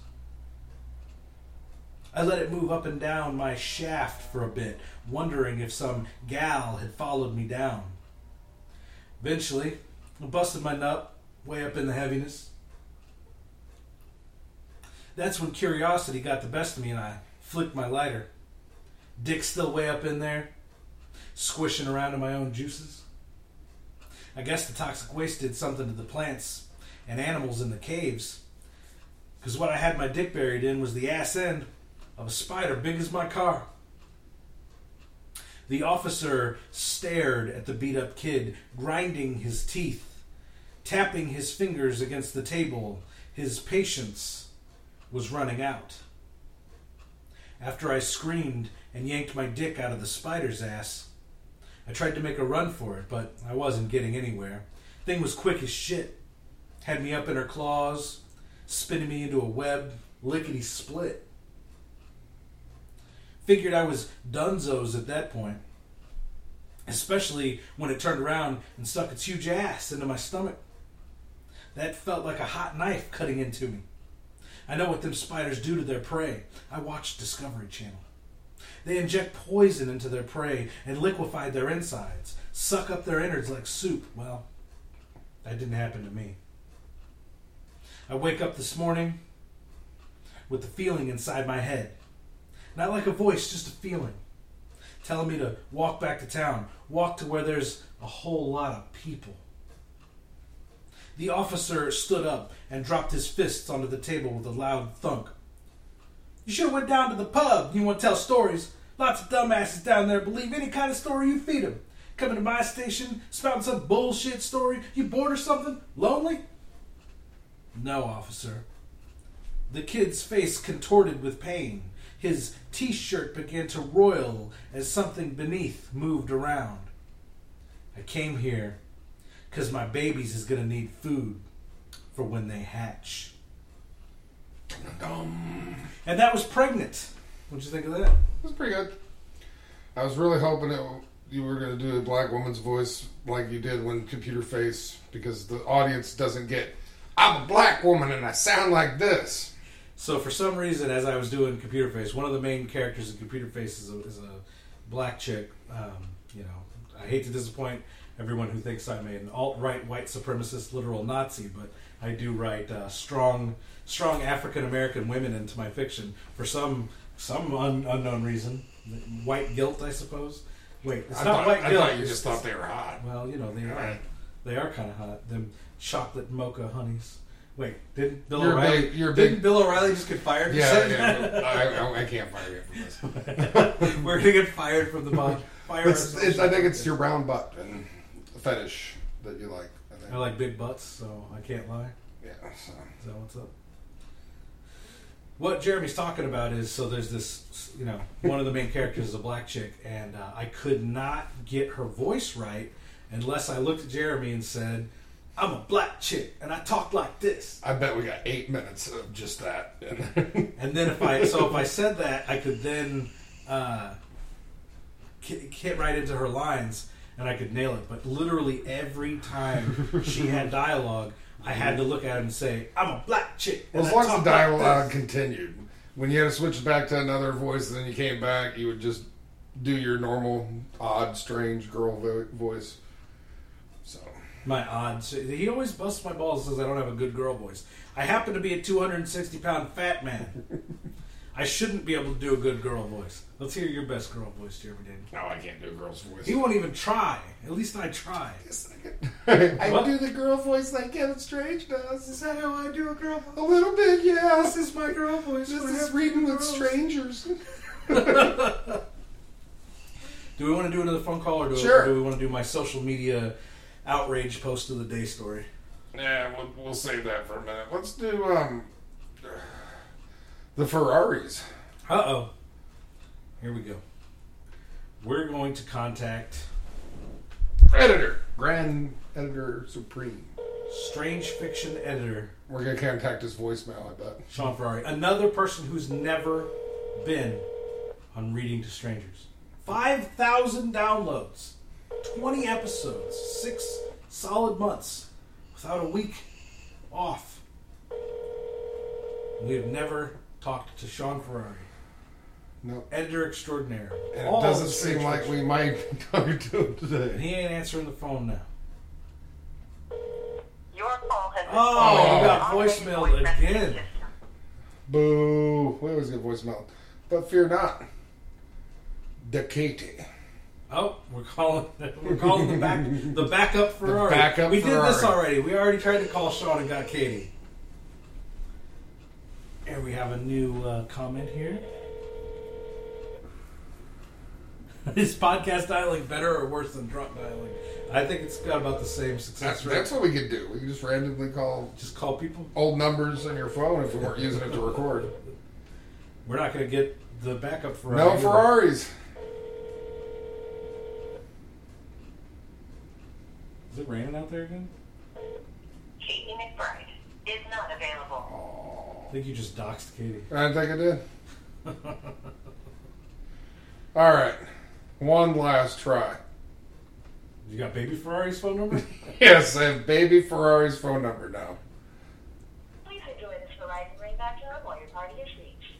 I let it move up and down my shaft for a bit, wondering if some gal had followed me down. Eventually, I busted my nut way up in the heaviness. That's when curiosity got the best of me and I flicked my lighter. Dick still way up in there, squishing around in my own juices. I guess the toxic waste did something to the plants and animals in the caves, because what I had my dick buried in was the ass end of a spider big as my car. The officer stared at the beat-up kid, grinding his teeth, tapping his fingers against the table. His patience was running out. After I screamed and yanked my dick out of the spider's ass, I tried to make a run for it, but I wasn't getting anywhere. Thing was quick as shit. Had me up in her claws, spinning me into a web, lickety-split. Figured I was dunzos at that point, especially when it turned around and stuck its huge ass into my stomach. That felt like a hot knife cutting into me. I know what them spiders do to their prey. I watched Discovery Channel. They inject poison into their prey and liquefy their insides, suck up their innards like soup. Well, that didn't happen to me. I wake up this morning, with the feeling inside my head. Not like a voice, just a feeling. Telling me to walk back to town, walk to where there's a whole lot of people. The officer stood up and dropped his fists onto the table with a loud thunk. You should have went down to the pub. You want to tell stories? Lots of dumbasses down there believe any kind of story you feed them. Coming to my station, spouting some bullshit story. You bored or something? Lonely? No, officer. The kid's face contorted with pain. His t-shirt began to roil as something beneath moved around. I came here because my babies is going to need food for when they hatch. And that was Pregnant. What'd you think of that? It was pretty good. I was really hoping you were going to do a black woman's voice like you did when Computer Face, because the audience doesn't get, I'm a black woman and I sound like this. So for some reason, as I was doing Computer Face, one of the main characters in Computer Face is a black chick. I hate to disappoint everyone who thinks I'm an alt-right white supremacist literal Nazi, but I do write strong African-American women into my fiction for some unknown reason. White guilt, I suppose. Wait, it's not white guilt. I thought you just thought they were hot. Well, they are kind of hot. Them chocolate mocha honeys. Wait, didn't Bill O'Reilly just get fired? Yeah. I can't fire you from this. We're gonna get fired from the pod. I think it's your brown butt and the fetish that you like. I like big butts, so I can't lie. Yeah. So. Is that what's up? What Jeremy's talking about is, so there's this, one of the main characters is a black chick, and I could not get her voice right unless I looked at Jeremy and said, I'm a black chick, and I talk like this. I bet we got 8 minutes of just that. And then if I said that, I could then hit right into her lines, and I could nail it. But literally every time she had dialogue, I had to look at him and say, I'm a black chick. Well, as long as the dialogue continued. When you had to switch back to another voice and then you came back, you would just do your normal, odd, strange girl voice. So... My odd... He always busts my balls and says I don't have a good girl voice. I happen to be a 260-pound fat man. I shouldn't be able to do a good girl voice. Let's hear your best girl voice, Jeremy Daniel. No, I can't do a girl's voice. He won't even try. At least I try. I do the girl voice like Kevin Strange does. Is that how I do a girl voice? A little bit, yeah. This is my girl voice. This is reading with strangers. Do we want to do another phone call, or do we want to do my social media outrage post of the day story? Yeah, we'll save that for a minute. Let's do the Ferraris. Uh-oh. Here we go. We're going to contact... Grand Editor Supreme. Strange fiction editor. We're going to contact his voicemail, I bet. Sean Ferrari. Another person who's never been on Reading to Strangers. 5,000 downloads. 20 episodes. 6 solid months. Without a week off. We have never talked to Sean Ferrari. No. Editor extraordinaire. And it doesn't seem like we might be talking to him today. And he ain't answering the phone now. Your call has been you got voicemail again. Boo. We always get voicemail. But fear not. The Katie. Oh, we're calling the backup Ferrari. We did this already. We already tried to call Sean and got Katie. And we have a new comment here. Is podcast dialing better or worse than drunk dialing? I think it's got about the same success rate. That's what we could do. We could just randomly call people. Old numbers on your phone if we weren't using it to record. We're not going to get the backup Ferrari. No Ferraris. Is it raining out there again? Katie McBride is not available. I think you just doxed Katie. I think I did. All right. One last try. You got Baby Ferrari's phone number? Yes, I have Baby Ferrari's phone number now. Please enjoy this Verizon ringback tone while your party is reached.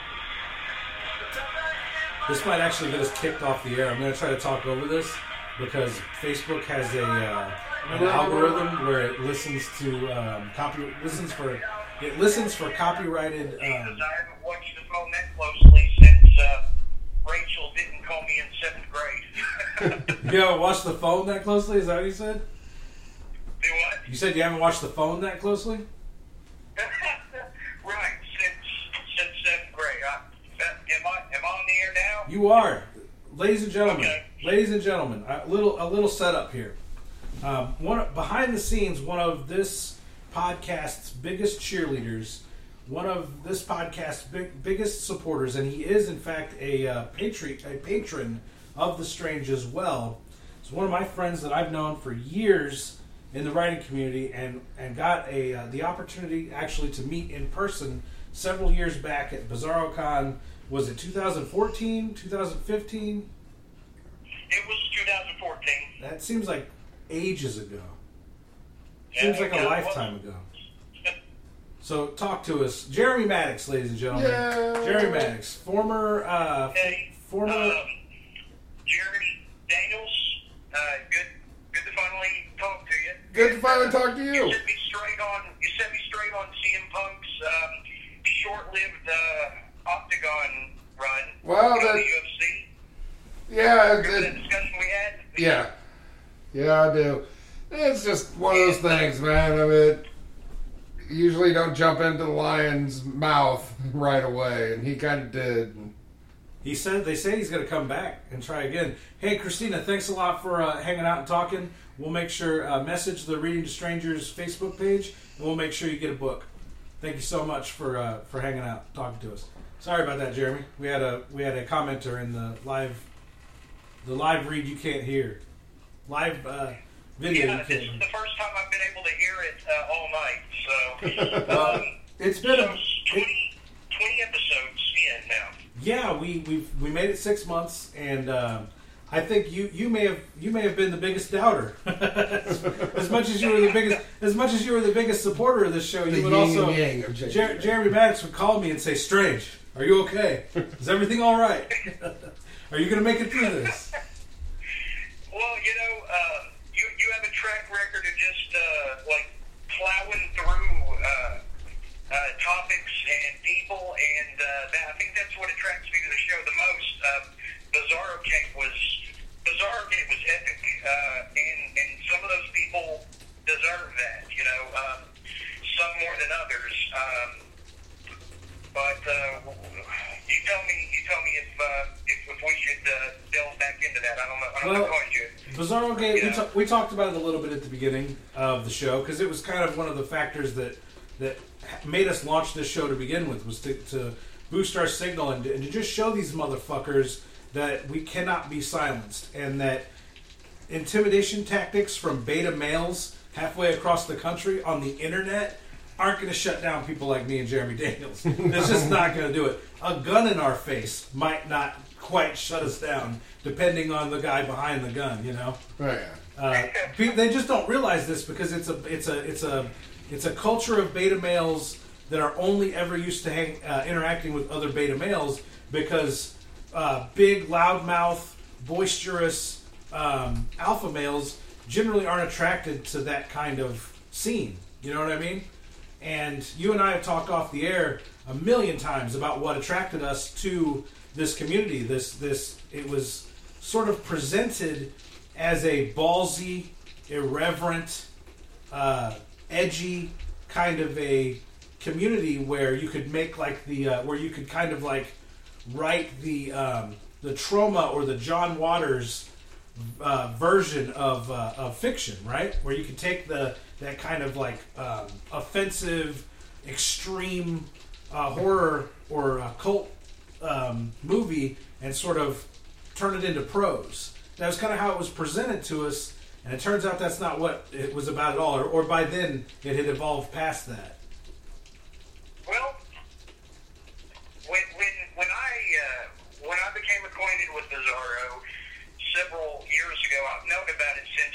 This might actually get us kicked off the air. I'm going to try to talk over this because Facebook has an algorithm where it listens to listens for It listens for copyrighted. Because I haven't watched the phone that closely since Rachel didn't call me in 7th grade. You haven't watched the phone that closely? Is that what you said? Do what? You said you haven't watched the phone that closely? Right, since 7th grade. Am I on the air now? You are, ladies and gentlemen. Okay. Ladies and gentlemen, a little setup here. Behind the scenes, one of this podcast's biggest cheerleaders, one of this podcast's biggest supporters, and he is in fact a patron of The Strange as well. He's one of my friends that I've known for years in the writing community, and got the opportunity actually to meet in person several years back at BizarroCon. Was it 2014, 2015? It was 2014. That seems like ages ago. Yeah, Seems like a it was. lifetime ago. So talk to us, Jeremy Maddox, ladies and gentlemen. Yeah. Jeremy Maddox, former. Jeremy Daniels. Good to finally talk to you. Good to finally talk to you. You set me straight on CM Punk's short-lived Octagon run. Wow, in that- the UFC. Yeah, Remember that discussion we had? yeah, I do. It's just one of those things, man. I mean, usually don't jump into the lion's mouth right away, and he kind of did. They say he's going to come back and try again. Hey, Christina, thanks a lot for hanging out and talking. We'll make sure message the Reading to Strangers Facebook page, and we'll make sure you get a book. Thank you so much for hanging out, talking to us. Sorry about that, Jeremy. We had a commenter in the live read you can't hear, live video Yeah, you this can't is hear. the first time I've been able to hear it all night. So It's been so 20 episodes in now. Yeah, we made it 6 months, and I think you may have been the biggest doubter. as much as you were the biggest supporter of this show, you would also. Jeremy Maddox would call me and say, "Strange, are you okay? Is everything all right? Are you going to make it through this?" Well, you have a track record of just plowing through topics and people, and I think that's what attracts me to the show the most. Bizarro Gate was epic, and some of those people deserve that. Some more than others. But you tell me if we should delve back into that. I don't know how you. Bizarro Gate. We talked about it a little bit at the beginning of the show because it was kind of one of the factors that made us launch this show to begin with, was to boost our signal and to just show these motherfuckers that we cannot be silenced, and that intimidation tactics from beta males halfway across the country on the internet aren't going to shut down people like me and Jeremy Daniels. It's just not going to do it. A gun in our face might not quite shut us down, depending on the guy behind the gun. Right. They just don't realize this because it's a culture of beta males that are only ever used to interacting with other beta males because big, loudmouth, boisterous alpha males generally aren't attracted to that kind of scene. You know what I mean? And you and I have talked off the air a million times about what attracted us to this community. It was sort of presented as a ballsy, irreverent, edgy kind of a community where you could make where you could kind of write the Troma or the John Waters version of fiction, right? Where you could take that kind of offensive, extreme horror or cult movie and sort of turn it into prose. That was kind of how it was presented to us, and it turns out that's not what it was about at all, or by then it had evolved past that. Well, when I became acquainted with Bizarro several years ago, I've known about it since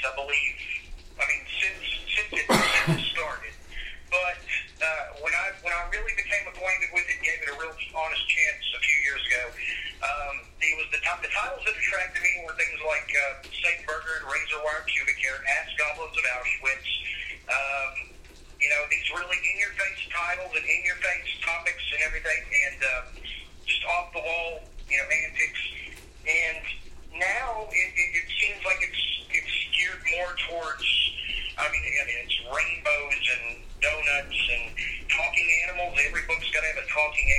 since it started. But when I really became acquainted with it, gave it a real honest chance a few years ago. The titles that attracted me were things like Saint Burger and Razorwire Pubic Hair, Ass Goblins of Auschwitz. These really in-your-face titles that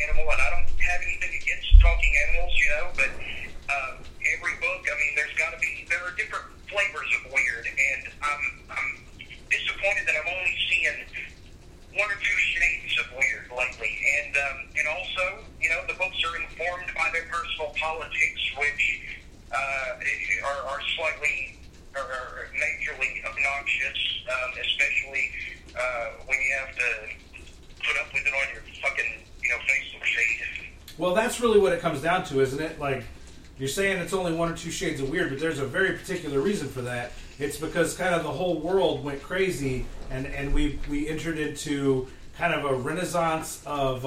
animal, and I don't have anything against talking animals, you know, but every book, I mean, there are different flavors of weird, and I'm disappointed that I'm only seeing one or two shades of weird lately, and also, you know, the books are informed by their personal politics, which are slightly or majorly obnoxious, especially when you have to put up with it on your fucking, you know, Facebook feed. Well, that's really what it comes down to, isn't it? Like, you're saying it's only one or two shades of weird, but there's a very particular reason for that. It's because kind of the whole world went crazy, and we entered into kind of a renaissance of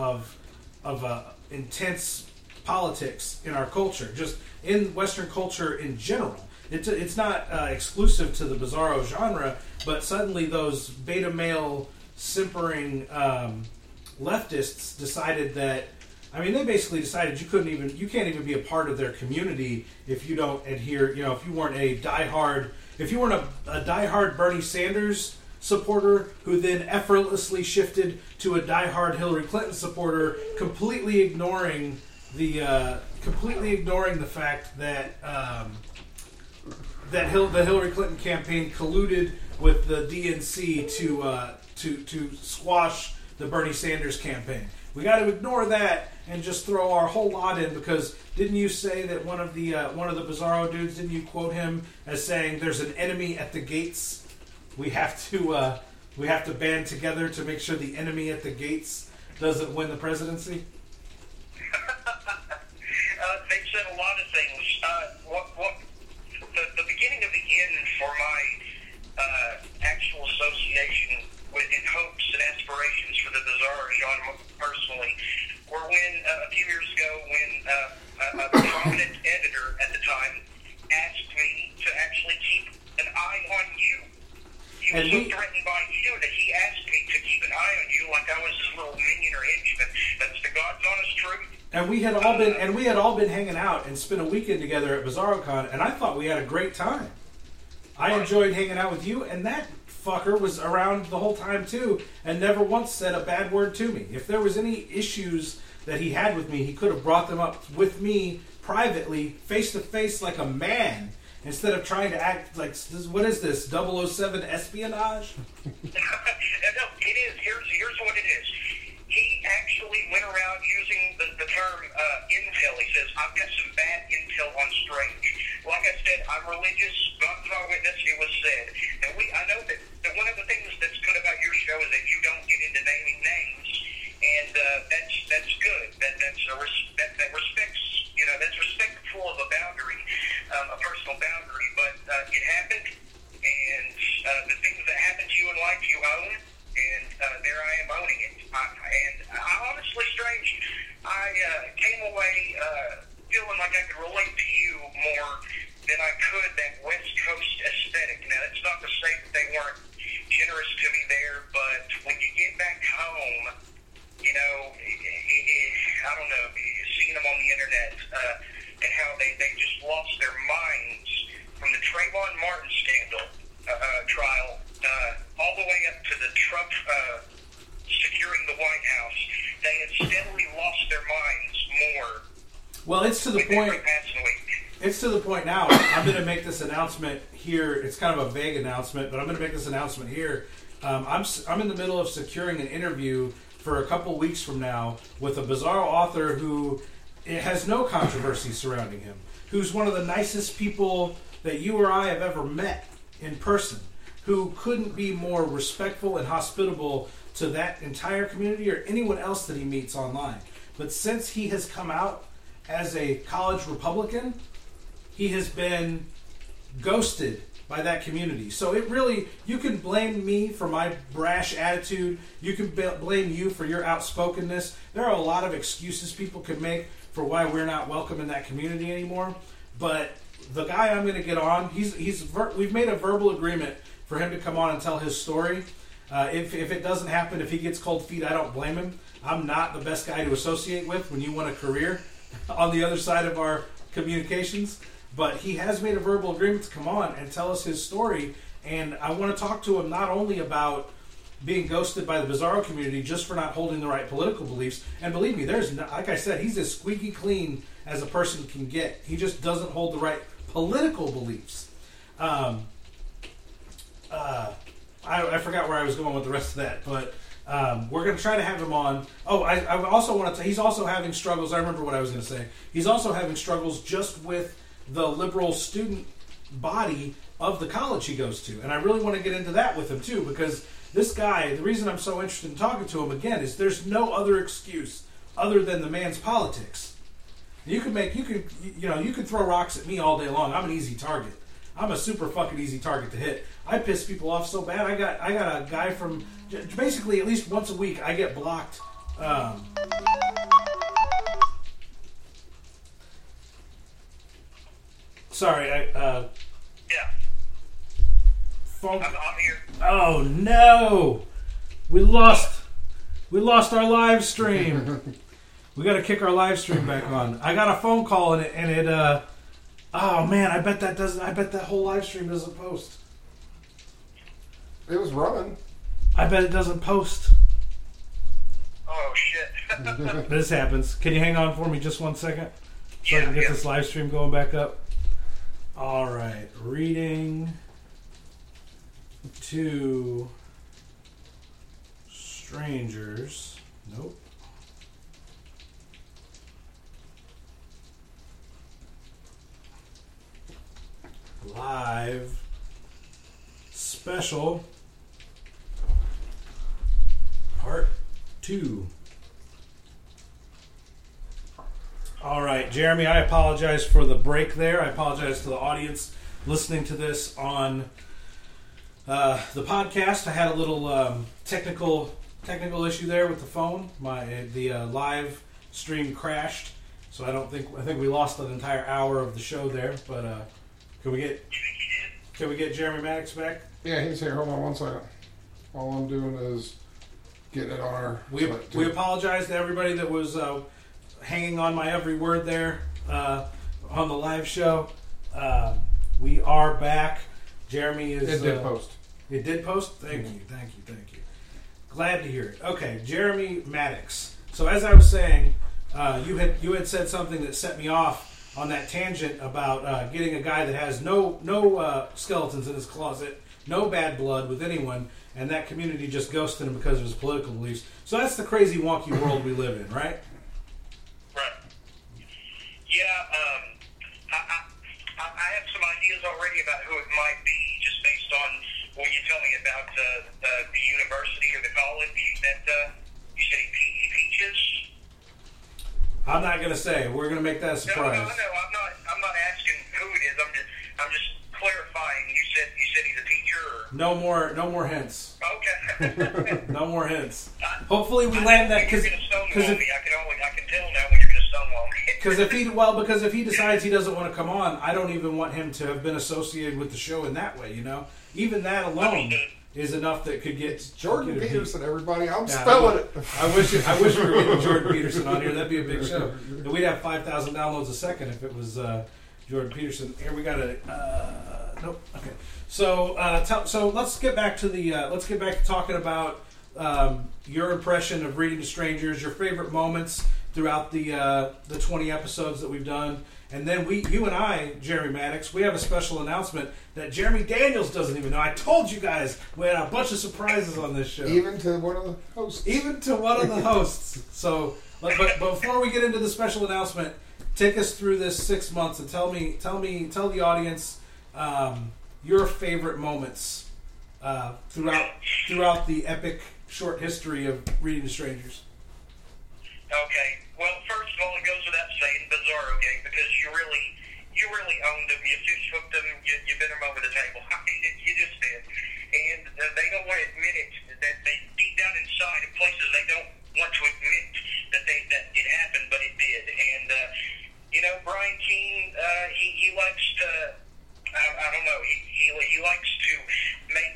intense politics in our culture, just in Western culture in general. It's not exclusive to the Bizarro genre, but suddenly those beta male simpering leftists decided that, I mean, they basically decided you can't even be a part of their community if you don't adhere, you know, if you weren't a diehard Bernie Sanders supporter who then effortlessly shifted to a diehard Hillary Clinton supporter, completely ignoring the fact that the Hillary Clinton campaign colluded with the DNC to squash the Bernie Sanders campaign. We got to ignore that and just throw our whole lot in, because didn't you say that one of the Bizarro dudes, didn't you quote him as saying there's an enemy at the gates? We have to band together to make sure the enemy at the gates doesn't win the presidency. They've said a lot of things. The beginning of the end for my actual association in hopes and aspirations for the Bizarro genre personally were when a few years ago when a prominent editor at the time asked me to actually keep an eye on you. He was so threatened by you that he asked me to keep an eye on you like I was his little minion or henchman. That's the God's honest truth. And we had all been hanging out and spent a weekend together at BizarroCon, and I thought we had a great time. I enjoyed hanging out with you, and that fucker was around the whole time too, and never once said a bad word to me. If there was any issues that he had with me, he could have brought them up with me privately, face to face, like a man, instead of trying to act like, what is this, 007 espionage? No, it is. Here's what it is. He actually went around using the term intel. He says, I've got some bad intel on Strange. Like I said, I'm religious. God's my witness, it was said. And I know that one of the things that's good about your show is that you don't get into naming names. And that's good. That respects, you know, that's respectful of a boundary, a personal boundary. But it happened, and the things that happen to you in life, you own. And there I am owning it. And I honestly, Strange, I came away feeling like I could relate to you more than I could that West Coast aesthetic. Now, it's not to say that they weren't generous to me there, but when you get back home, you know, I don't know, seeing them on the internet and how they just lost their minds from the Trayvon Martin scandal trial all the way up to the Trump securing the White House. They had steadily lost their minds more. Well, it's to the point. It's to the point now. I'm going to make this announcement here. It's kind of a vague announcement, but I'm going to make this announcement here. I'm in the middle of securing an interview for a couple weeks from now with a Bizarro author who has no controversy surrounding him, who's one of the nicest people that you or I have ever met in person, who couldn't be more respectful and hospitable to that entire community or anyone else that he meets online. But since he has come out as a college Republican, he has been ghosted by that community. So it really, you can blame me for my brash attitude. You can blame you for your outspokenness. There are a lot of excuses people can make for why we're not welcome in that community anymore. But the guy I'm going to get on, we've made a verbal agreement for him to come on and tell his story. If it doesn't happen, if he gets cold feet, I don't blame him. I'm not the best guy to associate with when you want a career on the other side of our communications. But he has made a verbal agreement to come on and tell us his story. And I want to talk to him not only about being ghosted by the Bizarro community just for not holding the right political beliefs. And believe me, there's no, like I said, he's as squeaky clean as a person can get. He just doesn't hold the right political beliefs. I forgot where I was going with the rest of that, but we're going to try to have him on. Oh, I also want to. He's also having struggles. I remember what I was going to say. He's also having struggles just with the liberal student body of the college he goes to, and I really want to get into that with him too, because this guy. The reason I'm so interested in talking to him again is there's no other excuse other than the man's politics. You could throw rocks at me all day long. I'm an easy target. I'm a super fucking easy target to hit. I piss people off so bad. I got a guy from basically at least once a week I get blocked. Sorry, yeah. Phone. I'm here. Oh no, we lost our live stream. We got to kick our live stream back on. I got a phone call and it. Oh man, I bet that whole live stream doesn't post. It was running. I bet it doesn't post. Oh shit. This happens. Can you hang on for me just 1 second? So I can get this live stream going back up. All right, reading to strangers. Nope. Live special part 2. All right, Jeremy, I apologize for the break there. I apologize to the audience listening to this on the podcast. I had a little technical issue there with the phone. The live stream crashed, so I think we lost an entire hour of the show there. But can we get Jeremy Maddox back? Yeah, he's here. Hold on 1 second. All I'm doing is getting it on our. We apologize to everybody that was hanging on my every word there on the live show. We are back. Jeremy is. It did post. It did post? Thank you. Glad to hear it. Okay, Jeremy Maddox. So as I was saying, you had said something that set me off on that tangent about getting a guy that has no skeletons in his closet, no bad blood with anyone, and that community just ghosted him because of his political beliefs. So that's the crazy, wonky world we live in, right? Right. Yeah, I have some ideas already about who it might be, just based on what you tell me about the university or the college that you said he teaches. I'm not going to say. We're going to make that a surprise. No. I'm not asking who it is. I'm just clarifying. You said he's a teacher. Or? No more hints. Okay. No more hints. Hopefully we land that because I can tell now when you're going to stonewall me. Because if he decides he doesn't want to come on, I don't even want him to have been associated with the show in that way. You know, even that alone is enough that could get Jordan Peterson. Everybody, I'm spelling it. I wish we were getting Jordan Peterson on here. That'd be a big show. And we'd have 5,000 downloads a second if it was Jordan Peterson. Here we got nope. Okay. So let's get back to talking about your impression of Reading to Strangers, your favorite moments throughout the 20 episodes that we've done. And then you and I, Jeremy Maddox, we have a special announcement that Jeremy Daniels doesn't even know. I told you guys we had a bunch of surprises on this show. Even to one of the hosts. So, but before we get into the special announcement, take us through this 6 months and tell the audience your favorite moments throughout the epic short history of Reading to Strangers. Okay. Well, first of all, it goes without saying, Bizarro Gang, because you really owned them. You just hooked them. You bent them over the table. I mean, you just did. And they don't want to admit it. That they deep down inside, in places they don't want to admit that it happened, but it did. And Brian Keene, he likes to. I don't know. He likes to make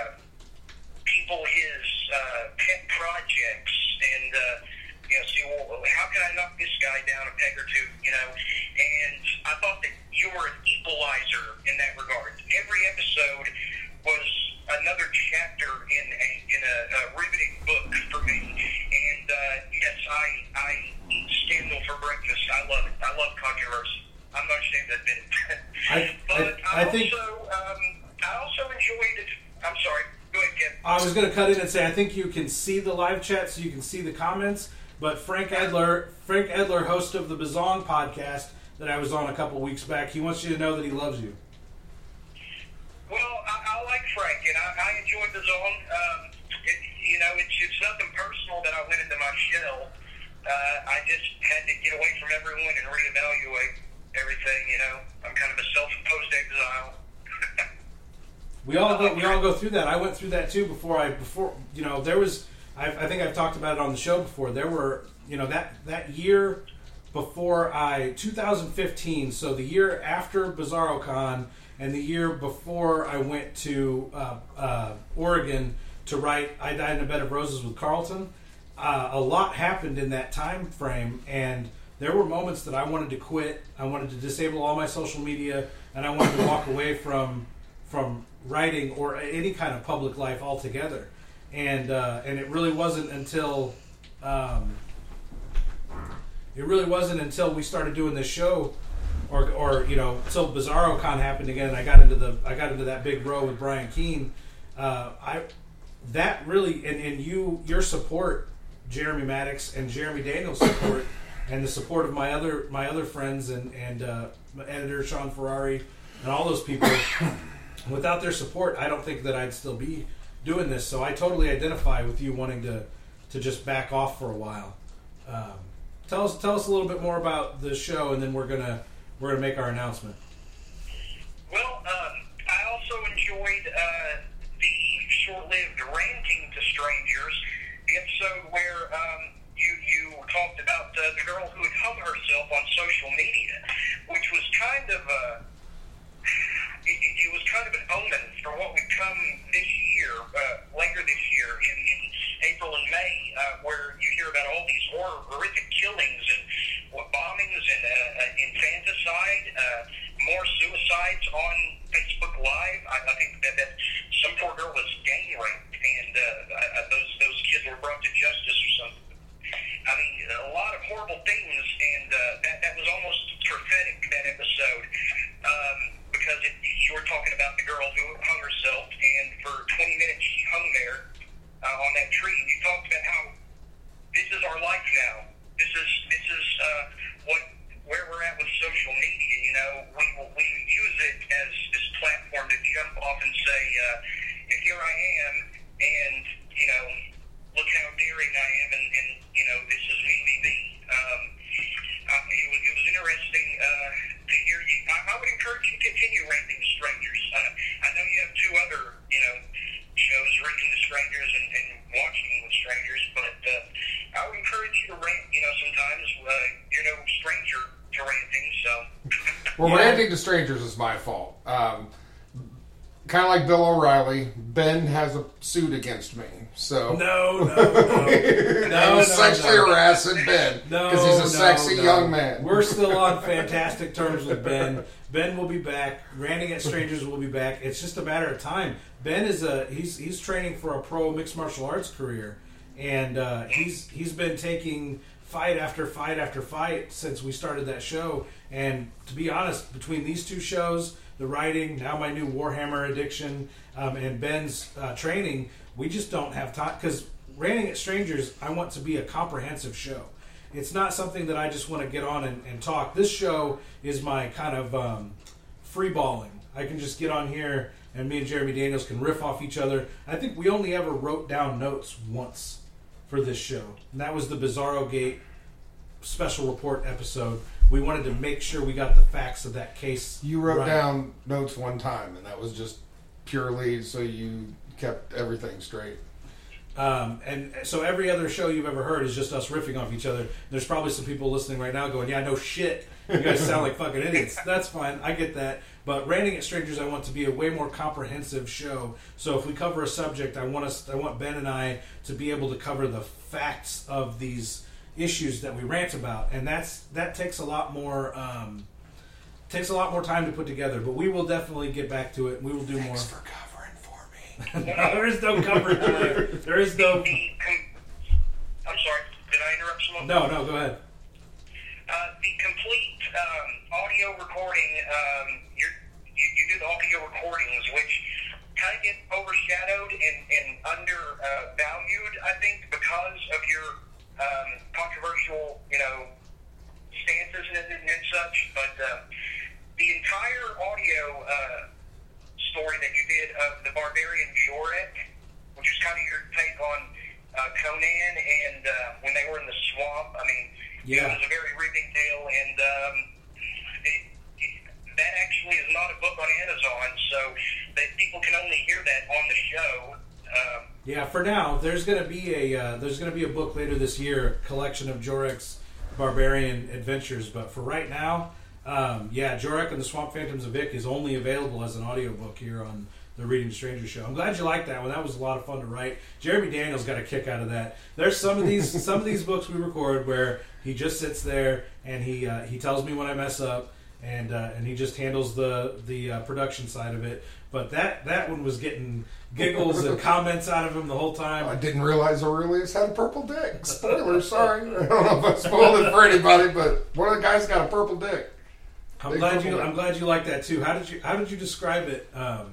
people his pet projects and. See, well, how can I knock this guy down a peg or two, And I thought that you were an equalizer in that regard. Every episode was another chapter in a riveting book for me. And yes, I eat scandal for breakfast. I love it. I love controversy. I'm not ashamed to admit it. But I also enjoyed it. I'm sorry. Go ahead, Ken. I was going to cut in and say I think you can see the live chat, so you can see the comments. But Frank Edler, host of the Bazong podcast that I was on a couple weeks back, he wants you to know that he loves you. Well, I like Frank, and I enjoyed Bazong. It's nothing personal that I went into my shell. I just had to get away from everyone and reevaluate everything. I'm kind of a self-imposed exile. We all go through that. I went through that too there was. I think I've talked about it on the show before. There were that year before 2015. So the year after BizarroCon and the year before I went to Oregon to write "I Died in a Bed of Roses" with Carlton. A lot happened in that time frame, and there were moments that I wanted to quit. I wanted to disable all my social media, and I wanted to walk away from writing or any kind of public life altogether. And it really wasn't until we started doing this show, or until BizarroCon happened again, and I got into that big row with Brian Keene. That really and your support, Jeremy Maddox and Jeremy Daniels' support, and the support of my other friends and editor Sean Ferrari and all those people. Without their support, I don't think that I'd still be doing this. So I totally identify with you wanting to just back off for a while. Tell us a little bit more about the show, and then we're gonna make our announcement. Well, I also enjoyed the short-lived Ranting to Strangers, the episode where you talked about the girl who had hung herself on social media, which was kind of it was kind of an omen for what would come this year, later this year, in April and May, where you hear about all these horrific killings and bombings and infanticide, more suicides on Facebook Live. I think that some poor girl was gang raped, and those kids were brought to justice or something. I mean, a lot of horrible things, and that was almost prophetic, that episode, because you were talking about the girl who hung herself, and for 20 minutes she hung there on that tree, and you talked about how this is our life now. This is where we're at with social media. We use it as this platform to jump off and say, here I am, and look how daring I am, and this is me. It was interesting to hear you. I would encourage you to continue Ranting to Strangers. I know you have two other, shows, Ranting to Strangers and Watching with Strangers, but I would encourage you to rant. Sometimes you're no stranger to ranting. So. Well, Ranting to Strangers is my fault. Kind of like Bill O'Reilly, Ben has a suit against me. So No. Sexually harassing Ben because he's a sexy young man. We're still on fantastic terms with Ben. Ben will be back. Ranting at Strangers will be back. It's just a matter of time. Ben is he's training for a pro mixed martial arts career, and he's been taking fight after fight after fight since we started that show. And to be honest, between these two shows, the writing, now my new Warhammer addiction, and Ben's training, we just don't have time. Because Ranting at Strangers, I want to be a comprehensive show. It's not something that I just want to get on and talk. This show is my kind of free balling. I can just get on here, and me and Jeremy Daniels can riff off each other. I think we only ever wrote down notes once for this show, and that was the Bizarro Gate special report episode. We wanted to make sure we got the facts of that case. You wrote right. down notes one time, and that was just purely so you kept everything straight. And so every other show you've ever heard is just us riffing off each other. There's probably some people listening right now going, yeah, no shit. You guys sound like fucking idiots. That's fine. I get that. But Ranting at Strangers, I want to be a way more comprehensive show. So if we cover a subject, I want Ben and I to be able to cover the facts of these issues that we rant about, and that takes a lot more time to put together. But we will definitely get back to it. We will do more. Thanks for covering for me. No, there is no coverage layer. There is no... I'm sorry, did I interrupt someone? No, go ahead. The complete audio recording, you do the audio recordings, which kind of get overshadowed and undervalued, I think, because of your controversial, stances and such. But the entire audio story that you did of the barbarian Jorek, which is kind of your take on Conan and when they were in the swamp, it was a very riveting tale, and that actually is not a book on Amazon, so that people can only hear that on the show. Yeah, for now, there's going to be a book later this year, collection of Jorek's barbarian adventures. But for right now, Jorek and the Swamp Phantoms of Vic is only available as an audiobook here on the Reading Strangers show. I'm glad you liked that one. That was a lot of fun to write. Jeremy Daniels got a kick out of that. There's some of these books we record where he just sits there and he tells me when I mess up, and he just handles the production side of it. But that one was getting giggles and comments out of him the whole time. I didn't realize Aurelius had a purple dick. Spoiler, sorry. I don't know if I spoiled it for anybody, but one of the guys got a purple dick. I'm glad you like that too. How did you describe it?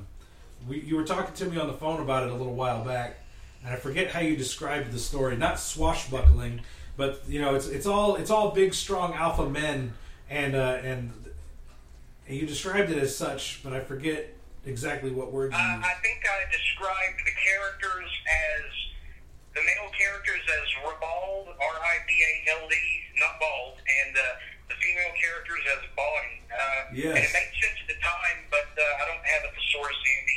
You were talking to me on the phone about it a little while back, and I forget how you described the story. Not swashbuckling, but it's all big, strong alpha men, and you described it as such, but I forget exactly what words you used. I think I described the characters as the male characters as Ribald, Ribald, not bald, and the female characters as Bawdy. Yes. And it made sense at the time, but I don't have a thesaurus handy.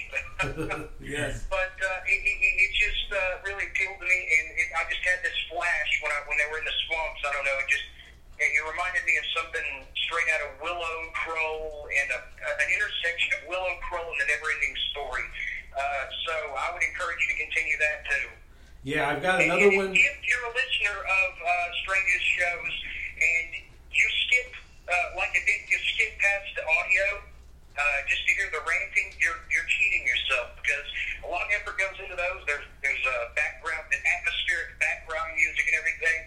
Yes. But it just really appealed to me, and I just had this flash when they were in the swamps. I don't know. It reminded me of something straight out of Willow Crow and an intersection of Willow Crow and the Neverending Story. So I would encourage you to continue that too. Yeah, I've got another one. If you're a listener of Strangest shows and you skip, like I did, you skip past the audio just to hear the ranting, you're cheating yourself, because a lot of effort goes into those. There's background, an atmospheric background music and everything.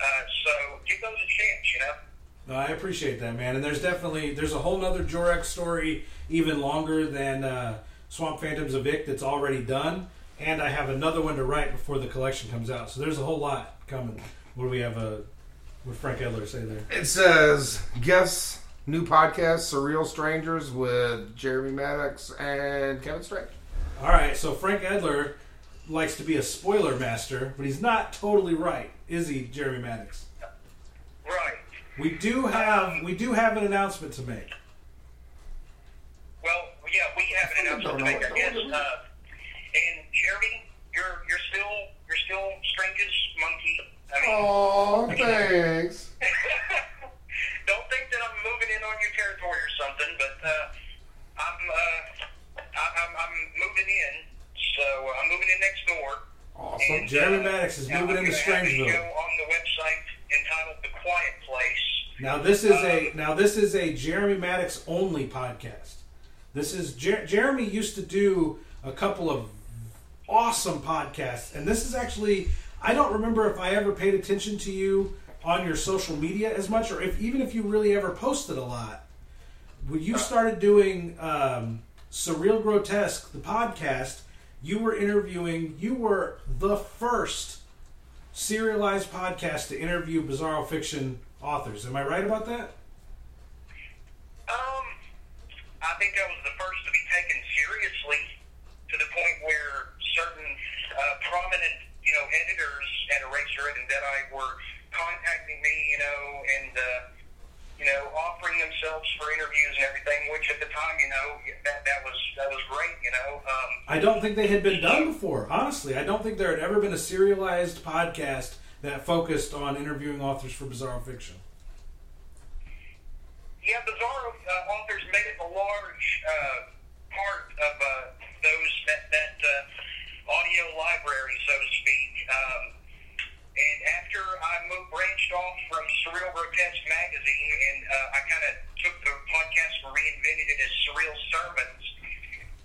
So give those a chance, No, I appreciate that, man. And there's a whole nother Jorek story, even longer than Swamp Phantoms of Vic, that's already done. And I have another one to write before the collection comes out. So there's a whole lot coming. What do we have? What Frank Edler say there? It says, guess new podcast, Surreal Strangers, with Jeremy Maddox and Kevin Strange. All right, so Frank Edler likes to be a spoiler master, but he's not totally right, is he, Jeremy Maddox? Right. We do have an announcement to make. Well, yeah, we have an announcement to make, I guess. And Jeremy, you're still Strangest monkey. Oh, thanks. Don't think that I'm moving in on your territory or something, but I'm moving in. So I'm moving in next door. Awesome. And, Jeremy Maddox is moving into Strangeville. Show on the website entitled The Quiet Place. Now this is a Jeremy Maddox only podcast. This is Jeremy used to do a couple of awesome podcasts, and this is actually, I don't remember if I ever paid attention to you on your social media as much, or even if you really ever posted a lot. When you started doing Surreal Grotesque, the podcast, you were the first serialized podcast to interview Bizarro Fiction authors. Am I right about that? I think I was the first to be taken seriously, to the point where certain prominent, editors at Eraserhead and Deadeye were contacting me, and offering themselves for interviews and everything. Which at the time, that was great. I don't think they had been done before. Honestly, I don't think there had ever been a serialized podcast that focused on interviewing authors for Bizarro Fiction. Yeah, Bizarro authors made it a large part of that audio library, so to speak. And after I branched off from Surreal Grotesque magazine, and I kind of took the podcast and reinvented it as Surreal Sermons.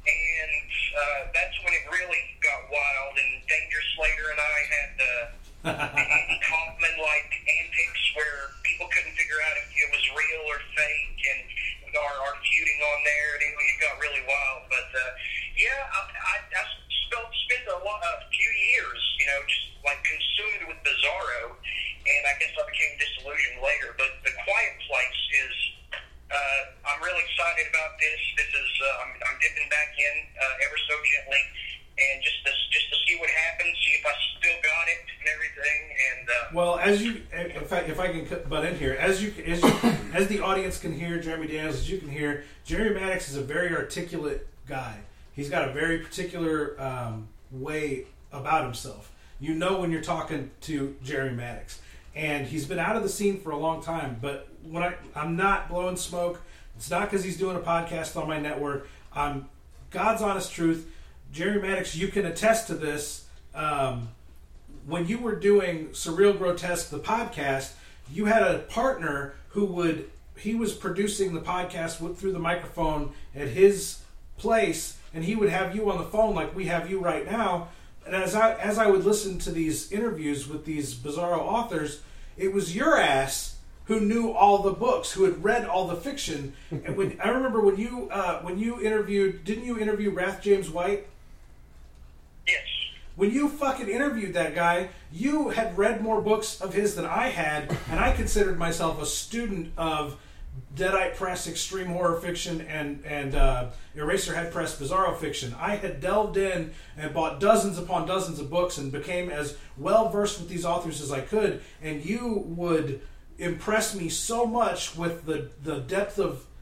and that's when it really got wild. And Danger Slater and I had the Andy Kaufman-like antics where people couldn't figure out if it was real or fake, and our feuding on there, and it got really wild. But I spent a few years, just like consumed with Bizarro, and I guess I became disillusioned later. But The Quiet Place is, I'm really excited about this. This is, I'm dipping back in ever so gently, and just to see what happens, see if I still got it and everything. And well, as you, if I can butt in here, as the audience can hear, Jeremy Daniels, as you can hear, Jeremy Maddox is a very articulate guy. He's got a very particular way about himself. You know when you're talking to Jeremy Maddox, and he's been out of the scene for a long time. But when I'm not blowing smoke, it's not because he's doing a podcast on my network. I'm God's honest truth. Jeremy Maddox, you can attest to this. When you were doing Surreal Grotesque, the podcast, you had a partner he was producing the podcast through the microphone at his place, and he would have you on the phone like we have you right now. And as I would listen to these interviews with these Bizarro authors, it was your ass who knew all the books, who had read all the fiction. And I remember when you interviewed, didn't you interview Wrath James White? yes. When you fucking interviewed that guy, you had read more books of his than I had, and I considered myself a student of Deadite Press extreme horror fiction and Eraserhead Press Bizarro fiction. I had delved in and bought dozens upon dozens of books and became as well versed with these authors as I could, and you would impress me so much with the depth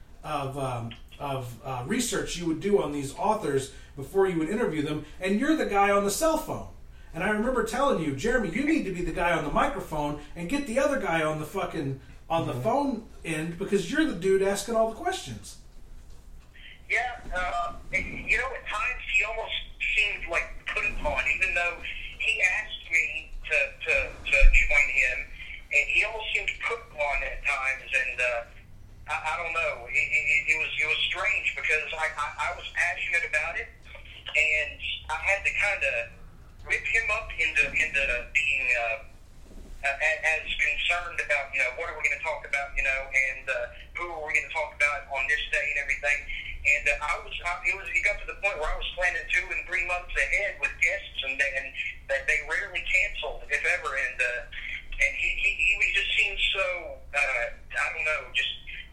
of research you would do on these authors before you would interview them, and you're the guy on the cell phone. And I remember telling you, Jeremy, you need to be the guy on the microphone and get the other guy on the fucking the phone end, because you're the dude asking all the questions. Yeah, at times he almost seemed like put upon, even though he asked me to join him, and he almost seemed put upon at times, and I don't know, it was strange because I was passionate about it, and I had to kind of whip him up into being as concerned about, what are we going to talk about, and who are we going to talk about on this day and everything. And it got to the point where I was planning 2 and 3 months ahead with guests, and that they rarely canceled, if ever. And he just seemed so, I don't know, just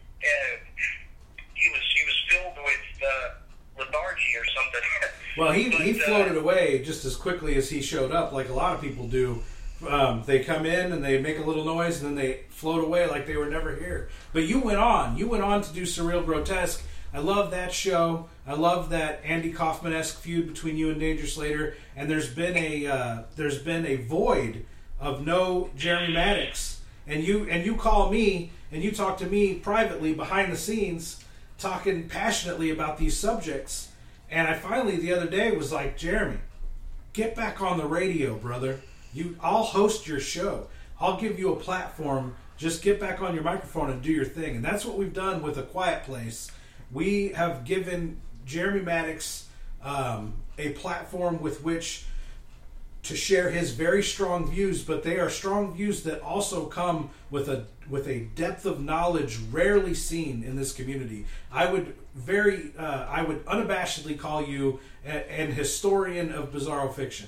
he was filled with lethargy or something. Well, he floated away just as quickly as he showed up, like a lot of people do. They come in and they make a little noise and then they float away like they were never here. But you went on to do Surreal Grotesque. I love that show. I love that Andy Kaufman-esque feud between you and Danger Slater. And there's been a void of no Jeremy Maddox. And you call me and you talk to me privately behind the scenes, talking passionately about these subjects. And I finally the other day was like, Jeremy, get back on the radio, brother. I'll host your show. I'll give you a platform. Just get back on your microphone and do your thing. And that's what we've done with A Quiet Place. We have given Jeremy Maddox a platform with which to share his very strong views, but they are strong views that also come with a depth of knowledge rarely seen in this community. I would unabashedly call you an historian of Bizarro fiction.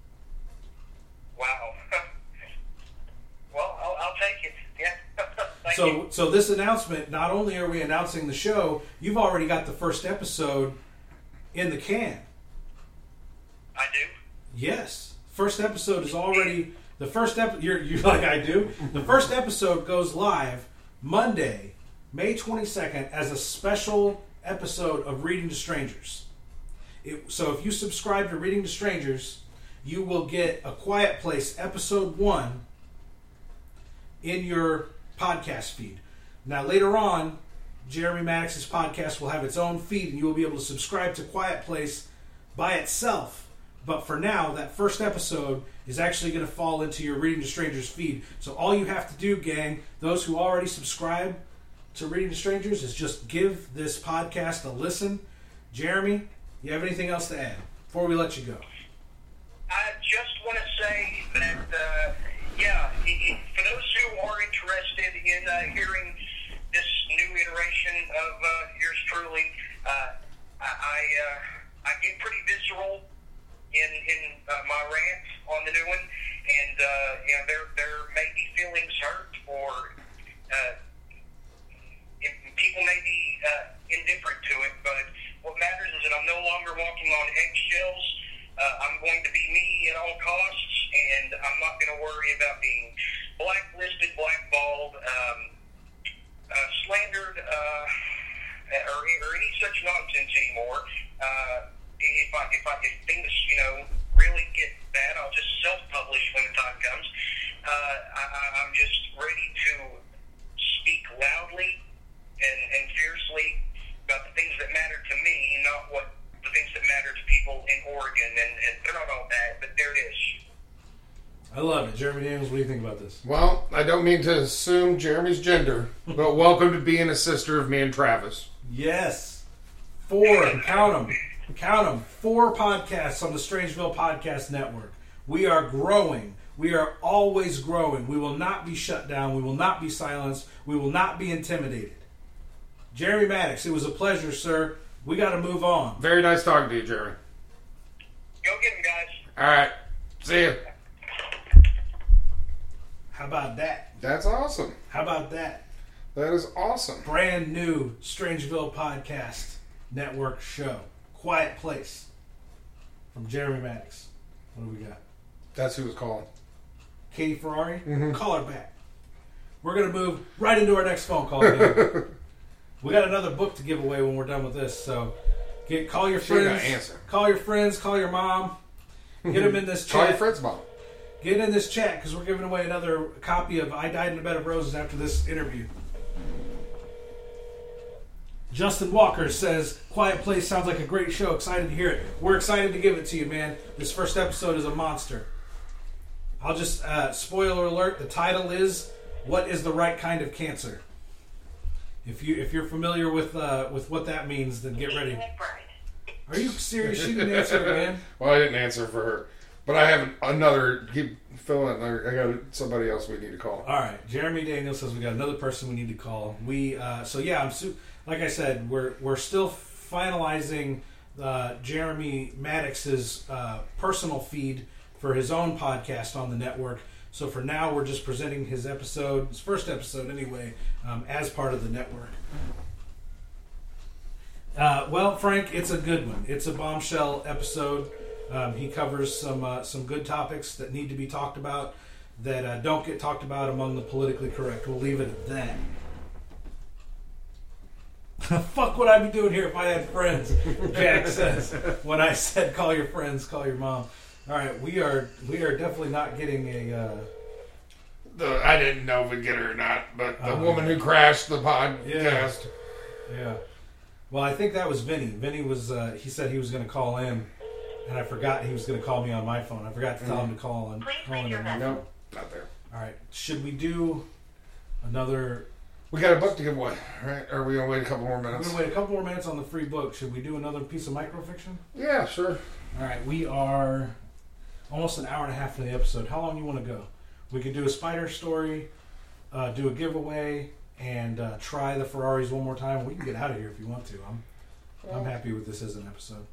Wow. Well, I'll take it. Yeah. Thank you. So this announcement, not only are we announcing the show, you've already got the first episode in the can. I do? Yes. First episode is already... The first episode... You're like I do? The first episode goes live Monday, May 22nd, as a special episode of Reading to Strangers. So if you subscribe to Reading to Strangers, you will get A Quiet Place episode 1 in your podcast feed. Now later on, Jeremy Maddox's podcast will have its own feed, and you will be able to subscribe to Quiet Place by itself. But for now, that first episode is actually going to fall into your Reading to Strangers feed. So all you have to do, gang, those who already subscribe to Reading to Strangers, is just give this podcast a listen. Jeremy, you have anything else to add before we let you go? I just want to say that, for those who are interested in hearing this new iteration of yours truly, I get pretty visceral in my rant on the new one, and there may be feelings hurt, or people may be indifferent to it, but what matters is that I'm no longer walking on eggshells. I'm going to be me at all costs, and I'm not going to worry about being blacklisted, blackballed, slandered, or any such nonsense anymore. If things, really get bad, I'll just self-publish when the time comes. I'm just ready to speak loudly and fiercely about the things that matter to me, not the things that matter to people in Oregon. And they're not all bad, but there it is. I love it. Jeremy Daniels, what do you think about this? Well, I don't mean to assume Jeremy's gender, but welcome to being a sister of me and Travis. Yes. 4, count them, 4 podcasts on the Strangeville Podcast Network. We are growing. We are always growing. We will not be shut down. We will not be silenced. We will not be intimidated. Jeremy Maddox, it was a pleasure, sir. We got to move on. Very nice talking to you, Jeremy. Go get him, guys. All right. See you. How about that? That's awesome. How about that? That is awesome. Brand new Strangeville Podcast Network show. Quiet Place. From Jeremy Maddox. What do we got? That's who was calling. Katie Ferrari? Mm-hmm. Call her back. We're going to move right into our next phone call. We got another book to give away when we're done with this, so call your friends. Answer. Call your friends. Call your mom. Get them in this chat. Call your friend's mom. Get in this chat because we're giving away another copy of I Died in a Bed of Roses after this interview. Justin Walker says, Quiet Place sounds like a great show. Excited to hear it. We're excited to give it to you, man. This first episode is a monster. I'll just, spoiler alert, the title is, What is the Right Kind of Cancer? If you're familiar with what that means, then get ready. Are you serious? She didn't answer, man. Well, I didn't answer for her. But I have another, keep filling it. I got somebody else we need to call. All right. Jeremy Daniels says we got another person we need to call. Like I said, we're still finalizing Jeremy Maddox's personal feed for his own podcast on the network. So for now, we're just presenting his first episode anyway, as part of the network. Well, Frank, it's a good one. It's a bombshell episode. He covers some good topics that need to be talked about that don't get talked about among the politically correct. We'll leave it at that. Fuck would I be doing here if I had friends? Jack says when I said call your friends, call your mom. All right, we are definitely not getting a. I didn't know if we'd get her or not, but the woman who crashed the podcast. Yeah. Well, I think that was Vinny. Vinny was. He said he was going to call in, and I forgot he was going to call me on my phone. I forgot to tell him to call in. Nope, not there. All right. Should we do another? We got a book to give away, right? Or are we going to wait a couple more minutes? We're going to wait a couple more minutes on the free book. Should we do another piece of microfiction? Yeah, sure. All right. We are almost an hour and a half into the episode. How long do you want to go? We could do a spider story, do a giveaway, and try the Ferraris one more time. We can get out of here if you want to. I'm happy with this as an episode.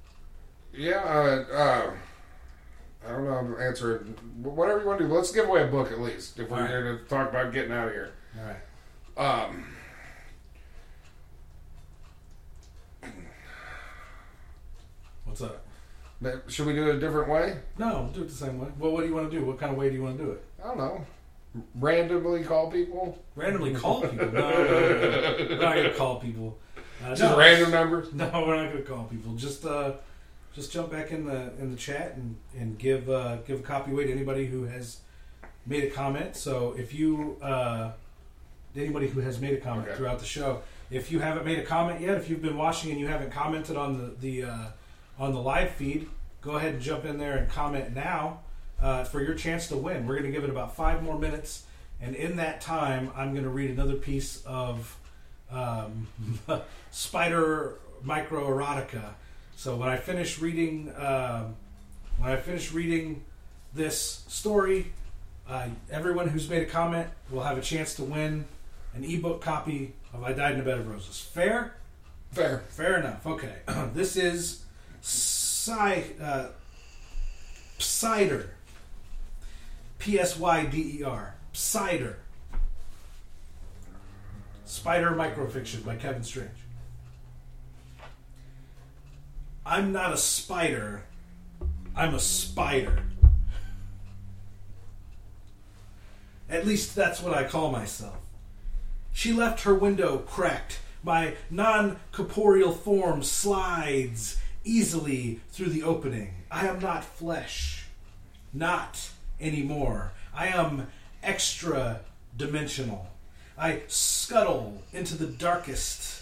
Yeah, I don't know. Answer whatever you want to do. Let's give away a book at least if we're going to talk about getting out of here. All right. What's up? Should we do it a different way? No, do it the same way. Well, what do you want to do? What kind of way do you want to do it? I don't know. Randomly call people? Randomly call people? No. We're not going to call people. Just random numbers? No, we're not going to call people. Just jump back in the chat and give a copy away to anybody who has made a comment. So if you anybody who has made a comment throughout the show, if you haven't made a comment yet, if you've been watching and you haven't commented on the live feed, go ahead and jump in there and comment now for your chance to win. We're going to give it about 5 more minutes, and in that time, I'm going to read another piece of spider microerotica So when I finish reading this story, everyone who's made a comment will have a chance to win an ebook copy of I Died in a Bed of Roses. Fair? Fair. Fair enough. Okay. This is Psyder. Psyder. Psyder. Spider Microfiction by Kevin Strange. I'm not a spider. I'm a spider. At least that's what I call myself. She left her window cracked. My non-corporeal form slides easily through the opening. I am not flesh. Not anymore. I am extra-dimensional. I scuttle into the darkness.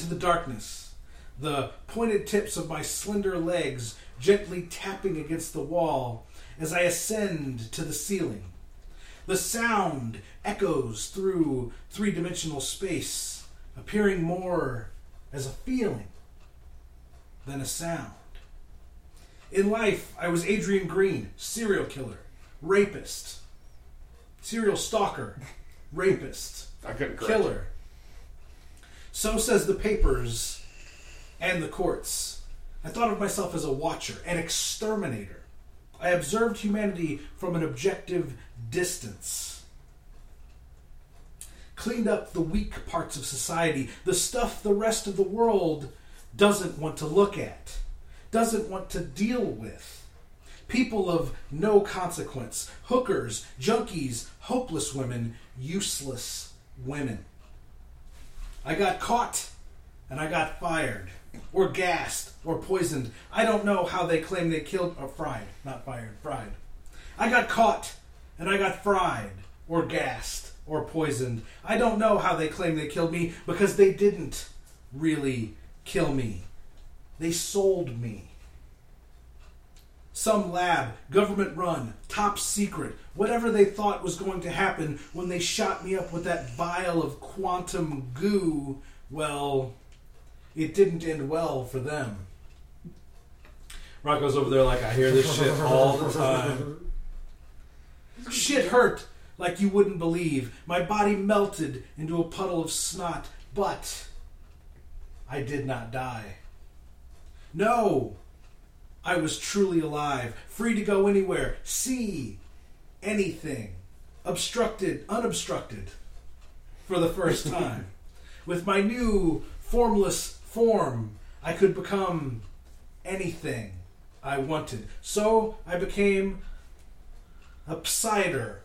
The pointed tips of my slender legs gently tapping against the wall as I ascend to the ceiling. The sound echoes through three-dimensional space, appearing more as a feeling than a sound. In life, I was Adrian Green, serial killer, rapist, serial stalker, rapist, I couldn't correct killer. So says the papers and the courts. I thought of myself as a watcher, an exterminator. I observed humanity from an objective distance. Cleaned up the weak parts of society, the stuff the rest of the world doesn't want to look at, doesn't want to deal with. People of no consequence, hookers, junkies, hopeless women, useless women. I got caught and I got fired, or gassed, or poisoned. I don't know how they claim they killed, or fried, not fired, fried. I got caught and I got fried, or gassed, or poisoned. I don't know how they claim they killed me, because they didn't really kill me. They sold me. Some lab, government run, top secret, whatever they thought was going to happen when they shot me up with that vial of quantum goo, well, it didn't end well for them. Rocco's over there like, I hear this shit all the time. Shit hurt like you wouldn't believe. My body melted into a puddle of snot, but I did not die. No, I was truly alive, free to go anywhere, see anything, unobstructed, for the first time. With my new formless form, I could become anything I wanted. So I became a Psyder.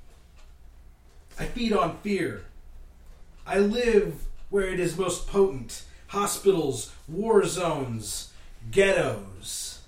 I feed on fear. I live where it is most potent. Hospitals, war zones, ghettos.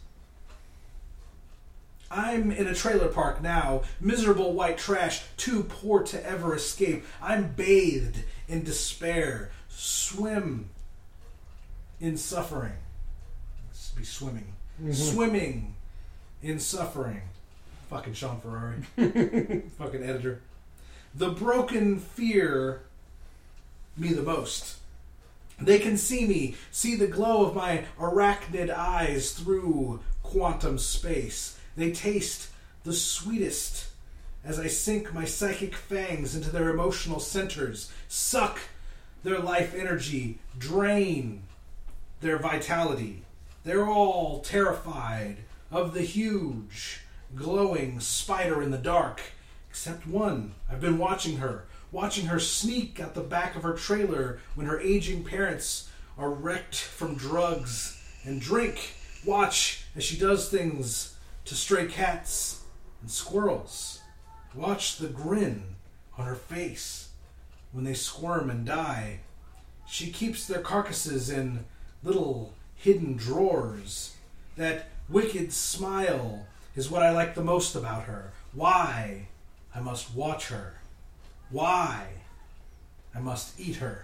I'm in a trailer park now, miserable white trash, too poor to ever escape. I'm bathed in despair, swim in suffering. This would be swimming. Mm-hmm. Swimming in suffering. Fucking Sean Ferrari. Fucking editor. The broken fear me the most. They can see me, see the glow of my arachnid eyes through quantum space. They taste the sweetest as I sink my psychic fangs into their emotional centers, suck their life energy, drain their vitality. They're all terrified of the huge, glowing spider in the dark, except one. I've been watching her sneak out the back of her trailer when her aging parents are wrecked from drugs and drink. Watch as she does things to stray cats and squirrels. Watch the grin on her face when they squirm and die. She keeps their carcasses in little hidden drawers. That wicked smile is what I like the most about her. Why I must watch her. Why I must eat her.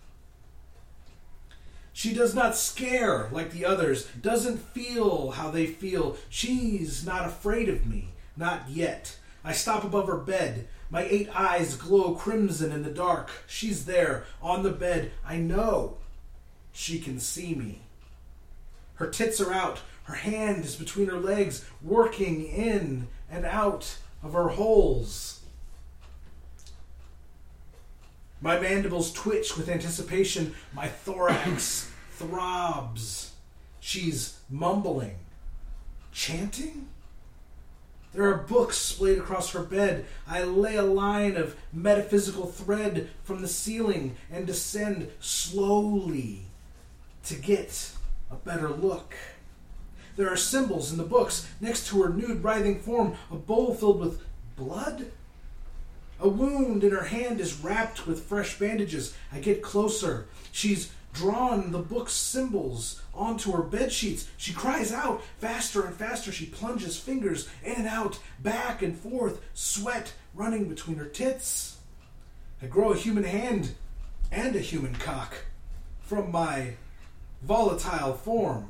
She does not scare like the others, doesn't feel how they feel. She's not afraid of me, not yet. I stop above her bed. My 8 eyes glow crimson in the dark. She's there, on the bed. I know she can see me. Her tits are out. Her hand is between her legs, working in and out of her holes. My mandibles twitch with anticipation. My thorax throbs. She's mumbling. Chanting? There are books splayed across her bed. I lay a line of metaphysical thread from the ceiling and descend slowly to get a better look. There are symbols in the books. Next to her nude, writhing form, a bowl filled with blood? A wound in her hand is wrapped with fresh bandages. I get closer. She's drawn the book's symbols onto her bed sheets. She cries out. Faster and faster she plunges fingers in and out, back and forth, sweat running between her tits. I grow a human hand and a human cock from my volatile form.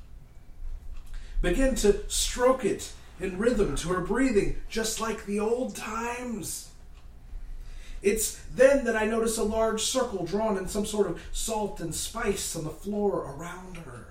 Begin to stroke it in rhythm to her breathing, just like the old times. It's then that I notice a large circle drawn in some sort of salt and spice on the floor around her.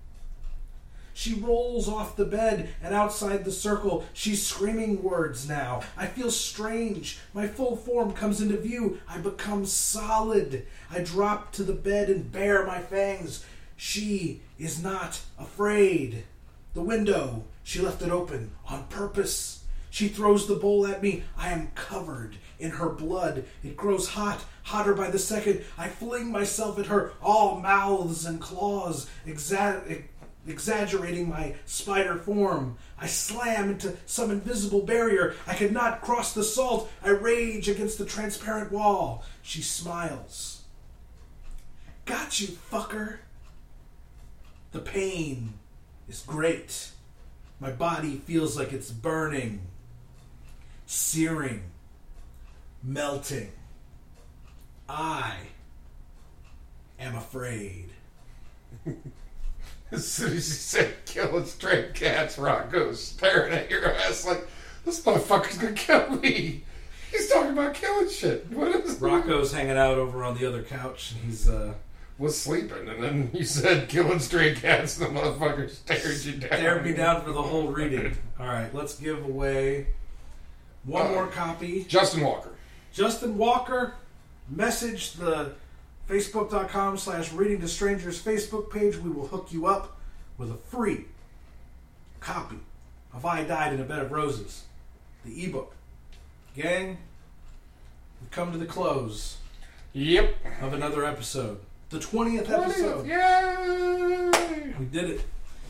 She rolls off the bed, and outside the circle, she's screaming words now. I feel strange. My full form comes into view. I become solid. I drop to the bed and bare my fangs. She is not afraid. The window, she left it open on purpose. She throws the bowl at me. I am covered in her blood. It grows hot, hotter by the second. I fling myself at her, all mouths and claws, exaggerating my spider form. I slam into some invisible barrier. I cannot cross the salt. I rage against the transparent wall. She smiles. Got you, fucker. The pain is great. My body feels like it's burning, searing, melting. I am afraid. As soon as you said killing stray cats, Rocco's staring at your ass like, this motherfucker's gonna kill me. He's talking about killing shit. What is Rocco's hanging out over on the other couch, and he's was sleeping, and then you said killing stray cats, and the motherfucker stared you down. stared me down for the whole reading. All right, let's give away one more copy. Justin Walker. Justin Walker, message the Facebook.com/Reading to Strangers Facebook page. We will hook you up with a free copy of I Died in a Bed of Roses, the ebook. Gang, we've come to the close Yep. of another episode. The 20th episode. Yay! We did it.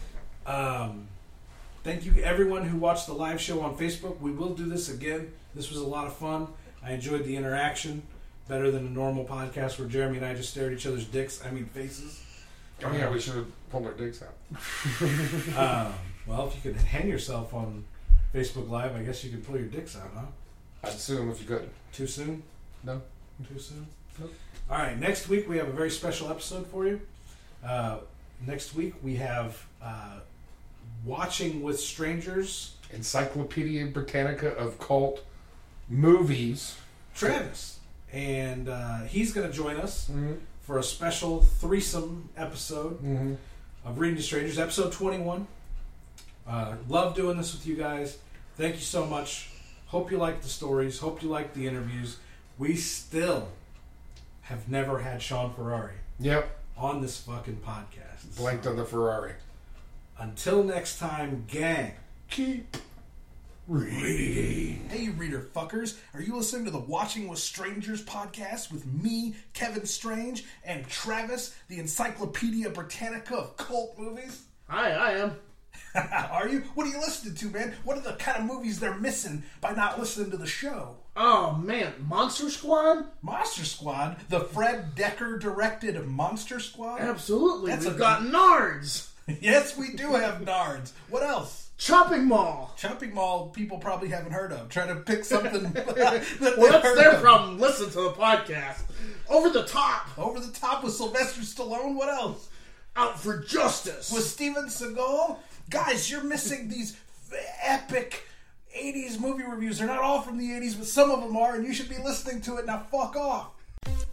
Thank you everyone who watched the live show on Facebook. We will do this again. This was a lot of fun. I enjoyed the interaction. Better than a normal podcast where Jeremy and I just stare at each other's faces. Oh yeah, we should have pulled our dicks out. Well, if you could hang yourself on Facebook Live, I guess you could pull your dicks out, huh? I'd assume if you could. Too soon? No. Too soon? Nope. All right, next week we have a very special episode for you. Next week we have Watching with Strangers. Encyclopedia Britannica of cult movies. Travis. And he's going to join us for a special threesome episode of Reading to Strangers, episode 21. Love doing this with you guys. Thank you so much. Hope you like the stories. Hope you like the interviews. We still have never had Sean Ferrari on this fucking podcast. Blanked on the Ferrari. Until next time, gang. Keep reading. Hey, you reader fuckers. Are you listening to the Watching with Strangers podcast with me, Kevin Strange, and Travis, the Encyclopedia Britannica of cult movies? Hi, I am. Are you? What are you listening to, man? What are the kind of movies they're missing by not listening to the show? Oh, man. Monster Squad? Monster Squad? The Fred Decker directed Monster Squad? Absolutely. That's We've got Nards. Yes, we do have Nards. What else? Chopping Mall. Chopping Mall, people probably haven't heard of. Trying to pick something that Well, that's heard their of. problem. Listen to the podcast. Over the Top. Over the Top with Sylvester Stallone. What else? Out for Justice. With Steven Seagal? Guys, you're missing these epic 80s movie reviews. They're not all from the 80s, but some of them are, and you should be listening to it. Now fuck off.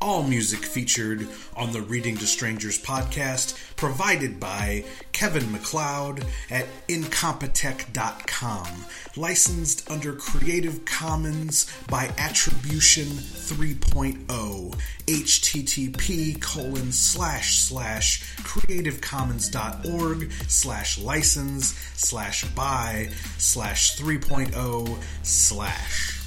All music featured on the Reading to Strangers podcast provided by Kevin MacLeod at Incompetech.com. Licensed under Creative Commons by Attribution 3.0. http://creativecommons.org/license/by/3.0/